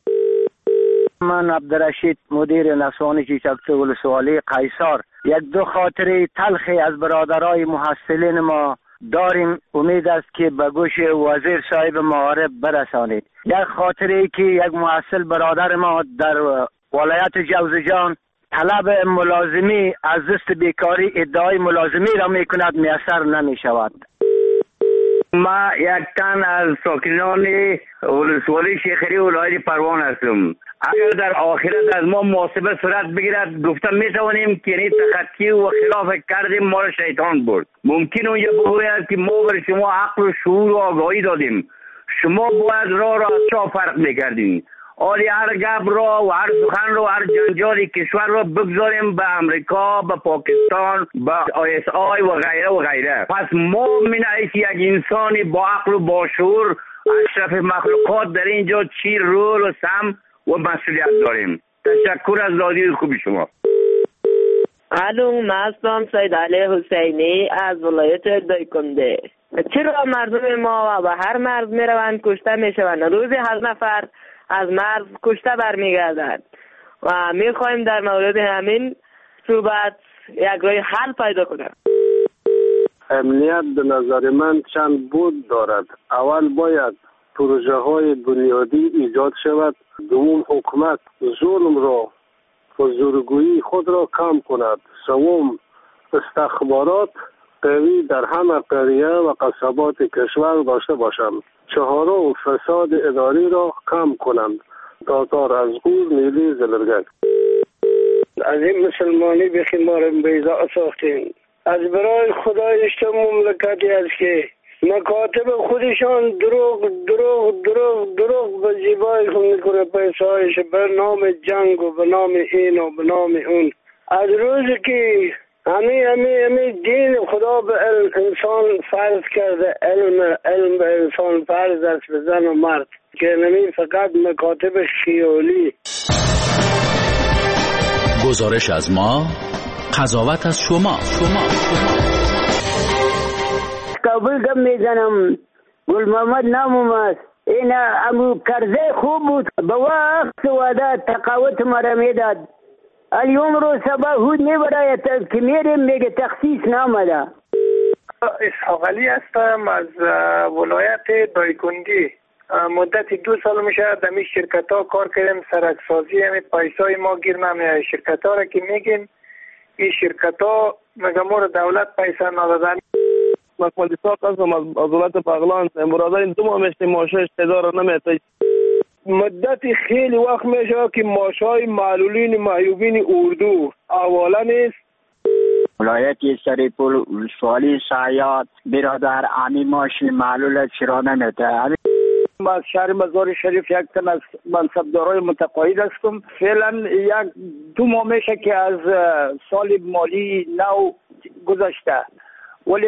من عبدالرشید مدیر نسوانی چیچکچه ولسوالی قیصر یک دو خاطره تلخی از برادرای محصلین ما داریم. امید است که به گوش وزیر صاحب معارف برسانید. یک خاطره ای که یک محصل برادر ما در ولایت جوزجان طلب ملازمی از دست بیکاری ادعای ملازمی را می کند، میسر نمی شود. ما یک تن از ساکنان ولسوالی شیخری ولایت پروان هستم. اگر در آخرت از ما محاسبه صورت بگیرد گفتم می توانیم که این تخطی و خلاف کردیم ما را شیطان برد. ممکن اونجا بگوید که ما بر شما عقل و شعور و آگاهی دادیم، شما باید راه را از چا فرق میکردین. آلی هر گپ را و هر سخن را و هر جنجال کشور را بگذاریم به امریکا، به پاکستان، به آی اس آی و غیره و غیره. پس ما من حیث یک انسانی با عقل و با شعور اشرف مخلوقات در اینجا چی رول و سهم و مسئولیت داریم. تشکر از رادیوی خوبی شما. الو، من هستم سید علی حسینی از ولایت دایکنده. چرا مردم ما و هر مرز می روند کشته می شوند؟ روزی هزار نفر از مرز کشته برمیگردند و می خواهیم در مورد همین صحبت یک راه حل پیدا کنیم. امنیت به نظر من چند بود دارد. اول باید پروژه های بنیادی ایجاد شود. دوم حکومت ظلم را و زورگویی خود را کم کند. سوم استخبارات قوی در همه قریه و قصبات کشور داشته باشند. چهارم فساد اداری را کم کنند. داتار از گور نیلی زلرگک. از این مسلمانی بخی ما را بیضا ساختیم. از برای خدای اشته مملکتی است که مکاتب خودشان دروغ دروغ دروغ دروغ به زیبایی خود میکنه، پیسایش به نام جنگ و به نام این و به نام اون. از روزی که همی همی همی دین خدا به انسان فرض کرده، علم علم به انسان فرض است به زن و مرد، که نمی فقط مکاتب خیالی. گزارش از ما، قضاوت از شما. شما کابل دم میزنم. گل محمد نامم است. این امو کرده خوب بود. به وقت وعده تقاوت مرا میداد. اليوم رو سبا هود میبراید که میریم میگه تخصیص نامده. اسحاق علی هستم از ولایت دایکندی. مدت دو سال میشه در این شرکت ها کار کردیم. سرکسازی همین پیسای ما گیر نمیاد. شرکت ها را که میگیم این شرکت ها مگه ما را دولت پیسه ندادن. مکمل ساق هستم از ولایت بغلان. برادر دو ماه میشه ماشش اداره نمیته. مدت خیلی وقت میشه که ماشای معلولین معیوبین اردو اولا نیست. ولایت سریپول ولسوالی سایات برادر امی ماشی معلول چرا نمیته. از شهر مزار شریف یک تن از منصبدارای متقاعد هستم. فعلا یک دو ماه میشه که از سال مالی نو گذشته ولی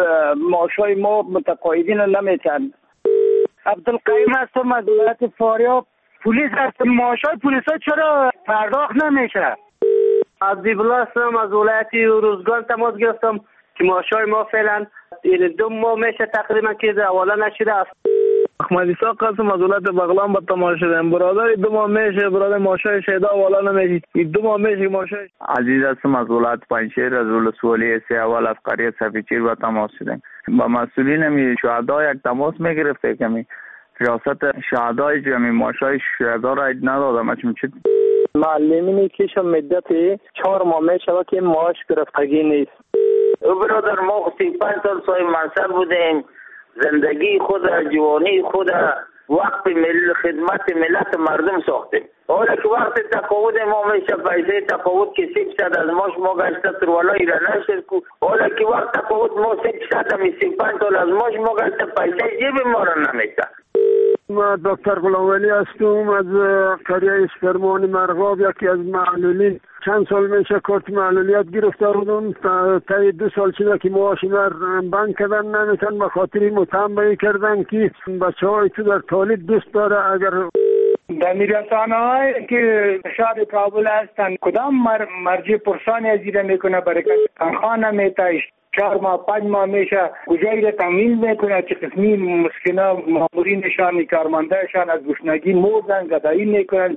ماشای ما متقاعدین نمیتن. عبدالقیم هستم از ولایت فاریاب. پلیس هستم. ماشای پلیس ها چرا پرداخت نمیشه؟ عبدالله هستم از ولایت روزگان تماس گرفتم که ماشای ما فعلا دو ماه میشه تقریبا که حواله نشده است. احمد اسحاق هستم از ولایت بغلان با تماس شدم. برادر دو ماه میشه برادر ماشای شهدا حواله نمیشه. دو ماه میشه ماشای. عزیز هستم از ولایت پنجشیر از ولسوالی سه اول از قریه صفیچیر با تماس شدم. با مسئولین می شهدا یک تماس میگرفته که می ریاست شهدای جمعی ماشای شهدا را ندادم. چون چه معلمینی که شما مدت چهار ماه میشه که معاش گرفتگی نیست. برادر ما سی پنج سال صاحب منصب بودیم. زندگی خود جوانی خود وقت مل خدمت ملت مردم ساختیم. حالا که وقت تقاعد ما میشه پیسه تقاعد که سیصد از ماش ما گشته تر والای را نشد کو. حالا که وقت تقاعد ما سیصد می سی پنج سال از ماش ما گشته پیسه جیب ما را نمیشه. ما دکتر غلام ولی هستم از قریه اسپرمان مرغاب. یکی از معلولین چند سال میشه کارت معلولیت گرفته بودم. تا دو سال شده که معاش بند کردن نمیتن به خاطر متهم کردن که بچه های تو در طالب دوست داره. اگر در میرسانه های که شهر کابل هستن کدام مر... مرجع پرسانی از ایره میکنه برای تنخواه نمیتایش. چهار ماه پنج ماه میشه کجایی را تامین میکنه چه قسمی مسکنا مامورینشان کارمندهشان از گشنگی موزن گدایی میکنن.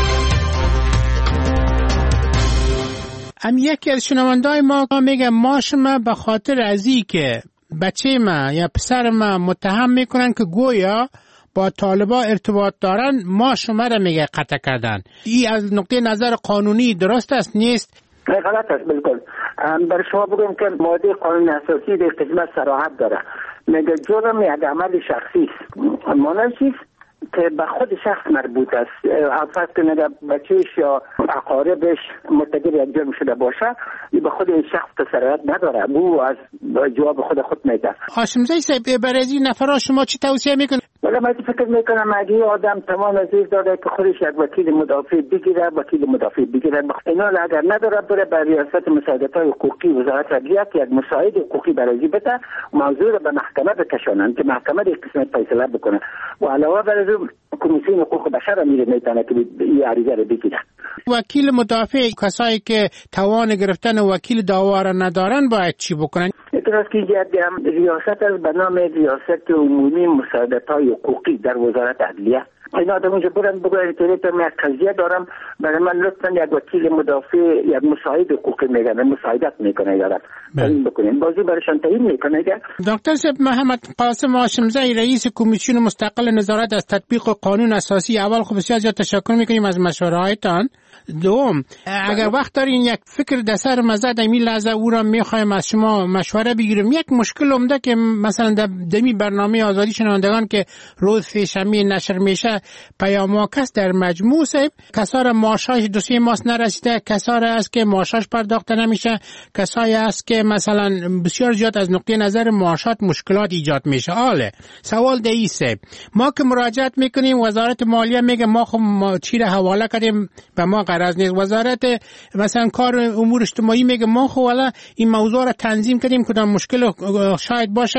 هم یکی از شنوندای ما میگه ماش ما به خاطر ازی که بچه ما یا پسر ما متهم میکنن که گویا با طالبا ارتباط دارن ماش ما را میگه قطع کردن. این از نقطه نظر قانونی درست است نیست؟ غلط است بالکل. بر شما بگم که ماده قانون اساسی در قسمت صراحت داره. میگه جرم یک عمل شخصی است. مانند چیست که به خود شخص مربوط است. فرض کنید بچه‌ش یا اقاربش مرتکب یک جرم شده باشه به خود این شخص تصرف نداره. او از جواب خود خود میده. هاشمزاده صاحب برای این نفرا شما چی توصیه میکنید؟ ولی من فکر میکنم اگه آدم تمام عزیز داره که خودش یک وکیل مدافع بگیره وکیل مدافع بگیره. اینا اگر نداره بره به ریاست مساعدت‌های حقوقی وزارت عدلیه که یک مساعد حقوقی برای بده موضوع رو به محکمه بکشونن که محکمه در قسمت فیصله بکنه و علاوه بر از کمیسیون حقوق بشر میره میتونه که این عریضه رو بگیره. وکیل مدافع کسایی که توان گرفتن وکیل دعوا را ندارن باید چی بکنن؟ اعتراض که ریاست از به نام ریاست عمومی مساعدت‌های حقوقی در وزارت عدلیه اینا آدم اونجا برن بگوین که من یک قضیه دارم برای من لطفا یک وکیل مدافع یک مساعد حقوقی میگن مساعدت میکنه دارم تعیین بکنین بازی برایشان تعیین میکنه. دکتر صاحب محمد قاسم هاشمزاده رئیس کمیسیون مستقل نظارت از تطبیق قانون اساسی، اول خب بسیار زیاد تشکر میکنیم از مشوره‌هایتان. دوم اگر وقت دارین یک فکر در سر مزد این لحظه او را میخوایم از شما مشوره بگیریم. یک مشکل عمده که مثلا در دمی برنامه آزادی شنوندگان که روز شنبه نشر میشه پیام‌کس در مجموع صاحب کسا معاشش دو سه ماه نرسیده، کسا است که معاشش پرداخته نمیشه، کسایی است که مثلا بسیار زیاد از نقطه نظر معاشات مشکلات ایجاد میشه. حالا سوال دیسه ما که مراجعت میکنیم وزارت مالیه میگه ما خب ما چی را حواله کردیم به ما غرض نیست. وزارت مثلا کار امور اجتماعی میگه ما خب والا این موضوع را تنظیم کردیم کدام مشکل شاید باشه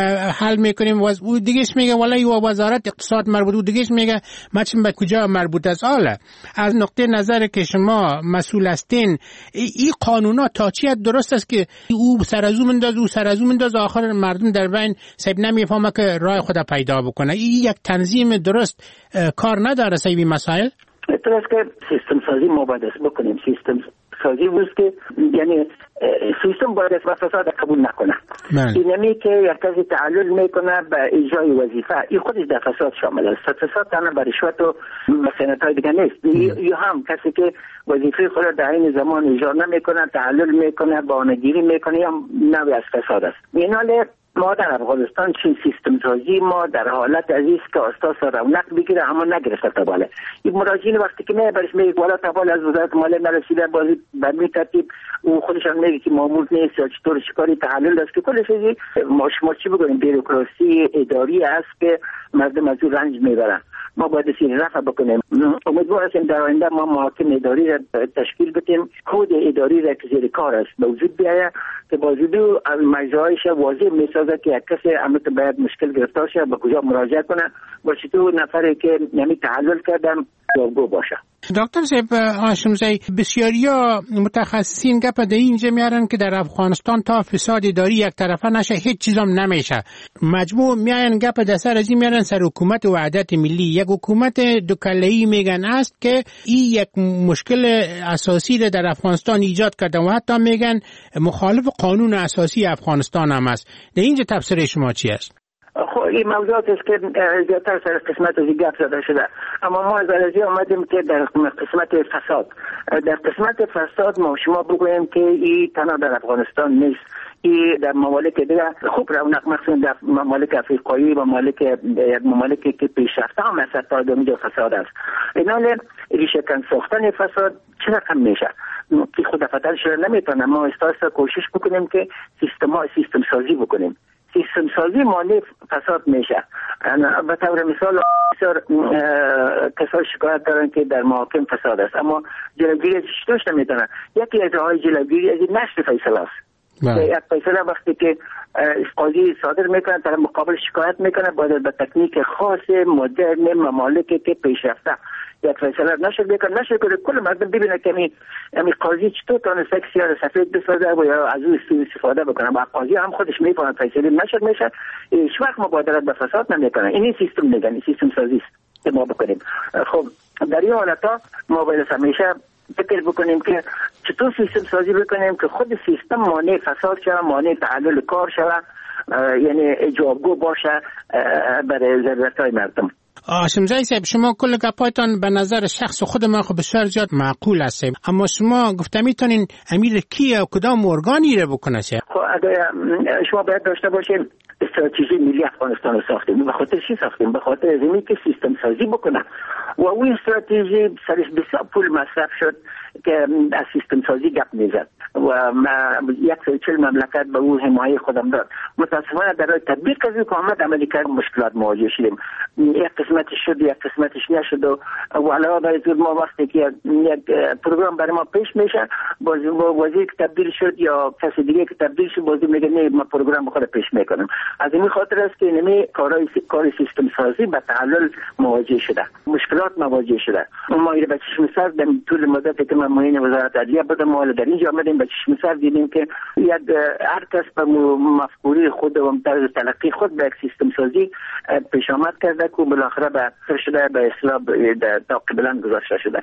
حل میکنیم. و دیگهش میگه والا این وزارت اقتصاد مربوط بود، دیگهش میگه مچم به کجا مربوط است. حالا از نقطه نظر که شما مسئول هستین این قانونا تا چی درست است که او سر از او منداز او سر از او منداز آخر مردم در بین سب نمیفهمه که راه خود پیدا بکنه. این یک تنظیم درست کار نداره سیبی مسائل. اعتراض که سیستم سازی ما باید بکنیم. سیستم سازی بود که یعنی سیستم باید فساد قبول نکنه. اینمی که یک کسی تعلل میکنه به اجرای وظیفه، این خودش در فساد شامل است. فساد تنها به رشوت و مسئله‌های دیگه نیست. یا هم کسی که وظیفه خود را در این زمان اجرا نمیکنه، تعلل میکنه، بهانه‌گیری میکنه، یا نوعی از فساد است. این حال ما در افغانستان چین سیستم سازی ما در حالت عزیز که اساس رونق بگیره اما نگرفته تا بالا. این مراجعین وقتی که نه برش میگه والا تا بالا از وزارت مالیه نرسیده، بازی به می ترتیب او خودش هم میگه که مامور نیست یا چطور شکاری تحلیل است که کل چیزی ما شما چی بگویم بیروکراسی اداری است که مردم از اون رنج میبرن. ما باید سیر رفع بکنیم. امیدوار هستیم در آینده ما محاکم اداری را تشکیل بدیم، کد اداری را که زیر کار است موجود بیاید که بازدو مجازش واضح میسازه که یک کسی امت باید مشکل گرفتار شه به کجا مراجعه کنه، با چطور نفری که نمی تحلل کردن جوابگو باشه. دکتر صاحب هاشمزی، بسیاریا متخصصین گپ در اینجا میارن که در افغانستان تا فساد اداری یک طرفه نشه هیچ چیزام نمیشه. مجموع میاین گپ در سر از این میارن سر حکومت وحدت ملی، یک حکومت دو کله‌ای میگن است که این یک مشکل اساسی را در افغانستان ایجاد کرده و حتی میگن مخالف قانون اساسی افغانستان هم است. در اینجا تفسیر شما چی است؟ خب این موضوعات است که زیادتر سر قسمت از گپ زده شده، اما ما از الازی آمدیم که در قسمت فساد در قسمت فساد ما شما بگوییم که این تنها در افغانستان نیست، این در ممالک دیگه خوب رونق مخصوصا در ممالک افریقایی و ممالک یک ممالکی که پیشرفته هم است تا اینجا فساد است. اینال ریشه کن ساختن فساد چه رقم میشه که خود فتر شده نمیتونه. ما استاسا کوشش بکنیم که سیستم سیستم سازی بکنیم. سیستم سازی مانع فساد میشه. به طور مثال بسیار کسان شکایت دارن که در محاکم فساد است، اما جلوگیری ازش داشته نمیتونن. یکی از راههای جلوگیری از نشر فیصله است. یک فیصله وقتی که قاضی صادر میکنه در مقابل شکایت میکنه، باید به تکنیک خاص مدرن ممالکی که پیشرفته یک فیصله نشر بکنه نشر کنه کل مردم ببینه که می یعنی قاضی چطور تونسته یک سیاه سفید بسازه و یا از او استفاده بکنه و قاضی هم خودش میفهمه فیصله نشر میشه. هیچ وقت مبادرت به فساد نمیکنه. این سیستم میگن سیستم سازی است که ما بکنیم. خب در این حالتا ما باید همیشه فکر بکنیم که چطور سیستم سازی بکنیم که خود سیستم مانع فساد شود، مانع تعلل کار شود، یعنی جوابگو باشه برای ضرورت‌های مردم. هاشمزی صاحب، شما کل گپایتان به نظر شخص خود من خب بسیار زیاد معقول است، اما شما گفته میتونین امیر کی و کدام ارگانی رو بکنه؟ خب اگر شما باید داشته باشین استراتژی ملی افغانستان رو ساختیم. به خاطر چی ساختیم؟ به خاطر اینکه که سیستم سازی بکنه و اون استراتژی سرش بسیار پول مصرف شد که از سیستم سازی گپ میزد و یک سوی چل مملکت به اون حمایه خودم داد. متاسفانه در تطبیق از که آمد عملی کرد مشکلات مواجه شدیم. یک قسمتش شد یک قسمتش نشد و علاوه بر این ما وقتی که یک پروگرام برای ما پیش میشه باز وزیر که تبدیل شد یا کسی دیگه که تبدیل شد باز میگه نه ما پروگرام خود پیش میکنیم. از این خاطر است که نمی کارهای کار سیستم سازی به تعلل مواجه شده، مشکلات مواجه شده. ما این به چشم سر در طول مدتی که من معین وزارت عدلیه بودم ما در اینجا آمدیم به چشم سر دیدیم که یک هر کس به مفکوره خود و طرز تلقی خود به یک سیستم سازی پیش آمد کرده که بالاخره به اثر شده به اصلاح تا قبلا گذاشته شده.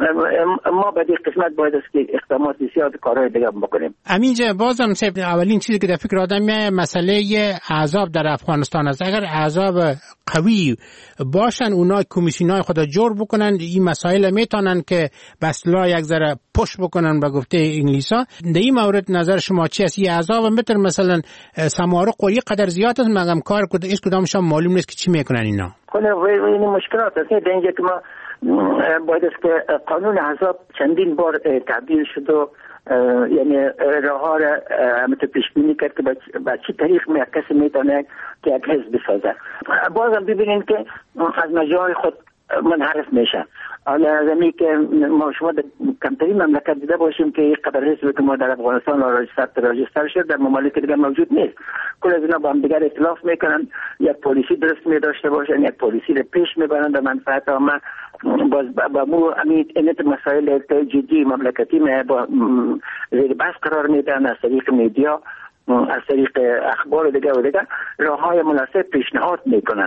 ما به این قسمت باید است که اقدامات زیاد کارهای دیگه بکنیم. امینجا بازم صاحب اولین چیزی که در فکر آدم میاد مسئله احزاب در افغانستان است. اگر احزاب قوی باشن اونا کمیسیونای خود جور بکنن این مسائل میتونن که به اصطلاح یک ذره پشت بکنن به گفته انگلیسا. در این مورد نظر شما چی است؟ این احزاب متر مثلا سماره قوی قدر زیاد است مگم کار کده است کدامشون معلوم نیست که چی میکنن اینا. کنه این مشکلات است. در اینجا که ما باید است که قانون احزاب چندین بار تعدیل شد و یعنی راه ها را همونطور پیش بینی کرد که با چی طریق می کسی میتونه که یک حزب بسازه. بازم ببینید که از مجال خود منحرف میشه. حالا زمین که ما شما در کمترین مملکت دیده باشیم که یک قدر حزبی که ما در افغانستان راجستر شد در ممالک دیگه موجود نیست. کل از اینا با هم دیگر اختلاف میکنن، یک پلیسی درست می داشته باشن، یک پلیسی رو پیش میبرن به منفعت عامه. باز با مو امید اینت مسائل جدی مملکتی ما با زیر بحث قرار میدن از طریق میدیا، از طریق اخبار دیگه و دیگه راه های مناسب پیشنهاد میکنن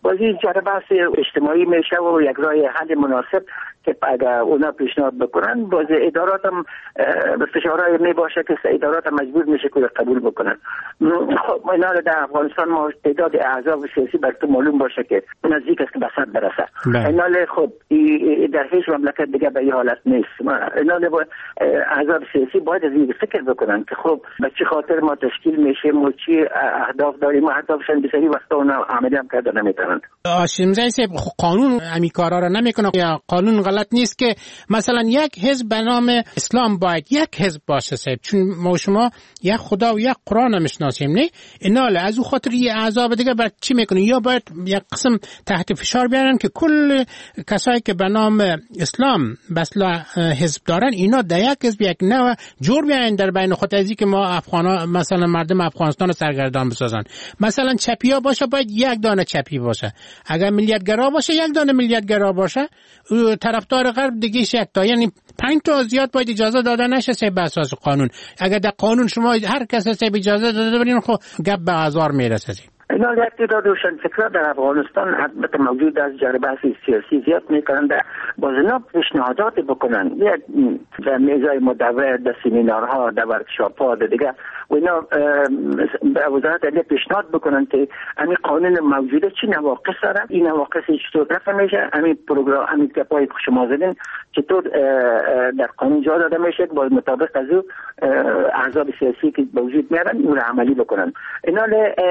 بازی جربه اجتماعی میشه و یک راه حل مناسب که اگر اونا پیشنهاد بکنن باز ادارات هم به فشارهای می باشه که ادارات هم مجبور میشه که قبول بکنن. خب اینا در افغانستان ما تعداد احزاب سیاسی براتون معلوم باشه که نزدیک است که به صد برسه. اینا خب در هیچ مملکت دیگه به این حالت نیست. اینا احزاب سیاسی باید از این فکر بکنن که خب به چه خاطر ما تشکیل میشه، ما چی اهداف داریم، اهدافشون بسیاری وقتا اونا عملی هم کرده نمیتونن. هاشم زاده صاحب قانون همین کارا را نمیکنه یا قانون غلط نیست که مثلا یک حزب به نام اسلام باید یک حزب باشه صاحب، چون ما شما یک خدا و یک قرآن میشناسیم نه؟ اینا از اون خاطر یه احزاب دیگه بعد چی میکنه؟ یا باید یک قسم تحت فشار بیارن که کل کسایی که به نام اسلام بسلا حزب دارن اینا در یک حزب یک نوع جور بیارن در بین خود، از که ما افغانا مثلا مردم افغانستان رو سرگردان بسازن. مثلا چپیا باشه باید یک دانه چپی باشه، اگر ملیتگرا باشه یک دانه ملیتگرا باشه، طرفدار غرب دیگه یک تا، یعنی پنج تا زیاد باید اجازه داده نشه سه به اساس قانون. اگر در قانون شما هر کس سه اجازه داده برین خب گپ به هزار میرسه. اینا یک تعداد روشنفکرها در افغانستان البته موجود از جربه سیاسی زیاد میکنن، در باز اینا پیشنهادات بکنن یک در میزای مدور، در سمینارها، در ورکشاپ‌ها دیگه و اینا به وزارت عدلیه پیشنهاد بکنن که همین قانون موجوده چی نواقص داره، این نواقص چطور رفع میشه، همین پروگرام همین که پای شما زدین چطور در قانون جا داده میشه با مطابق از او احزاب سیاسی که وجود میارن اون رو عملی بکنن. اینا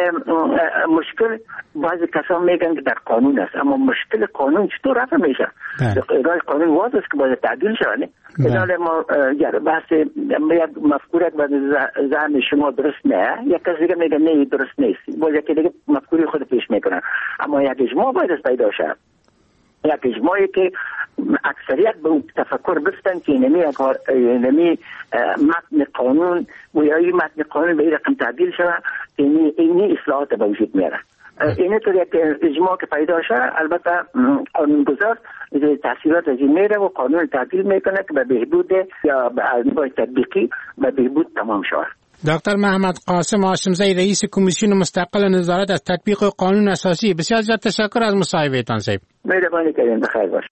مشکل بعضی کسان میگن که در قانون است، اما مشکل قانون چطور رفع میشه؟ راه قانون واضح است که باید تعدیل شود. اینا ما بحث یک مفکوره و ذهن شما درست نه، یک کسی دیگه میگه نه درست نیست، باز یکی دیگه مفکوری خود پیش میکنن، اما یک اجماع باید پیدا شود، یک اجماعی که اکثریت به اون تفکر بفتن که اینمی اینمی متن قانون و یا این متن قانون به این رقم تعدیل شود، اینی اینی اصلاحات به وجود میاره. اینه طور یک اجماع که پیدا شد، البته قانونگذار تحصیلات از این میره و قانون تعدیل میکنه که به بهبود یا به انواع تطبیقی به بهبود تمام شود. دکتر محمد قاسم هاشم زاده رئیس کمیسیون مستقل نظارت از تطبیق قانون اساسی، بسیار زیاد تشکر از مصاحبهتان صاحب. مهربانی کردین، بخیر باش.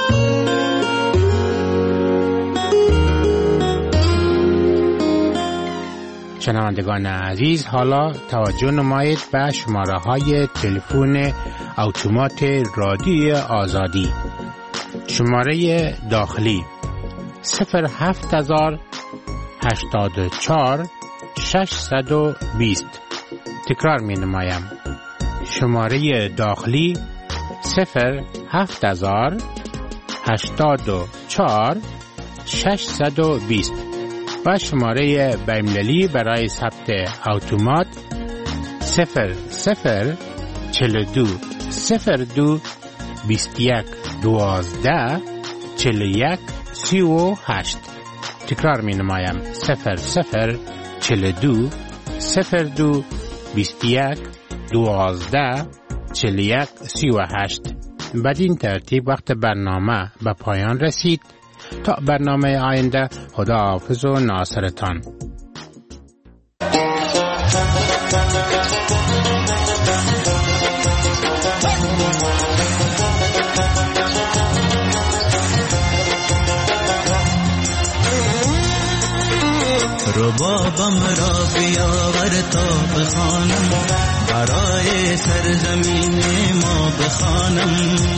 شنوندگان عزیز، حالا توجه نمایید به شماره های تلفن اتومات رادیو آزادی. شماره داخلی صفر هفت هزار هشتاد و چهار ششصد و بیست. تکرار می نمایم. شماره داخلی صفر هفت هزار هشتاد و چهار ششصد و بیست و شماره بین‌المللی برای ثبت اتومات صفر صفر چهل و دو صفر دو بیست و یک دوازده چهل و یک سی و هشت. تکرار می نمایم. صفر صفر چهل و دو صفر دو بیست و یک دوازده چهل و یک سی و هشت. بدین ترتیب وقت برنامه به پایان رسید. تا برنامه آینده، خدا حافظ و ناصرتان. ربابم را بیاور تا بخوانم، برای سرزمین ما بخوانم.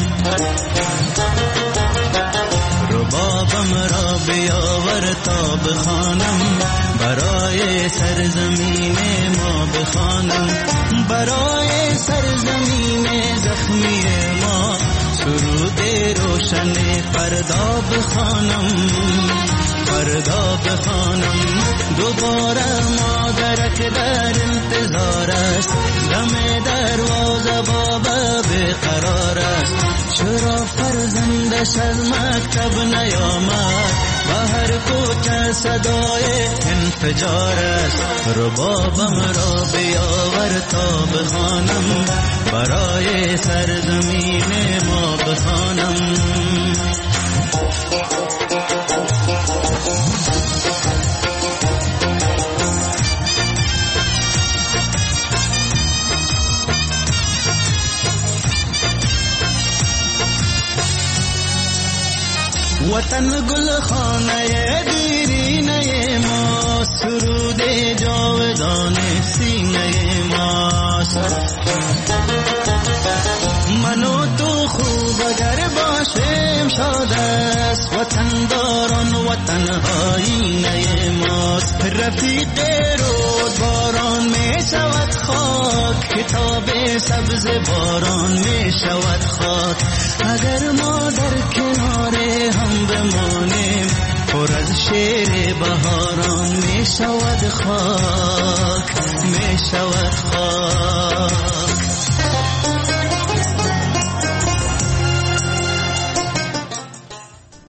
ربابم را بیاور تا بخوانم، برای سرزمین ما بخوانم. برای سرزمین زخمی ما سرود روشن فردا بخوانم، فردا بخوانم. دوباره مادرک در انتظار است، دم دروازه بابا بیقرار است. چرا فرزندش از مکتب نیامد، به هر کوچه صدای انفجار است. ربابم را بیاور تا بخوانم، برای سرزمین ما بخوانم. وطن گل خانه دیرینه ما، سرود جاودان سینه ماست. من و تو خوب اگر باشیم شاد است، وطن داران وطن آینه ماست. رفیق رود باران می شود خاک، کتاب سبز باران می شود خاک. اگر ما در کنار هم بمانیم، پر از شعر بهاران می شود خاک، می شود خاک.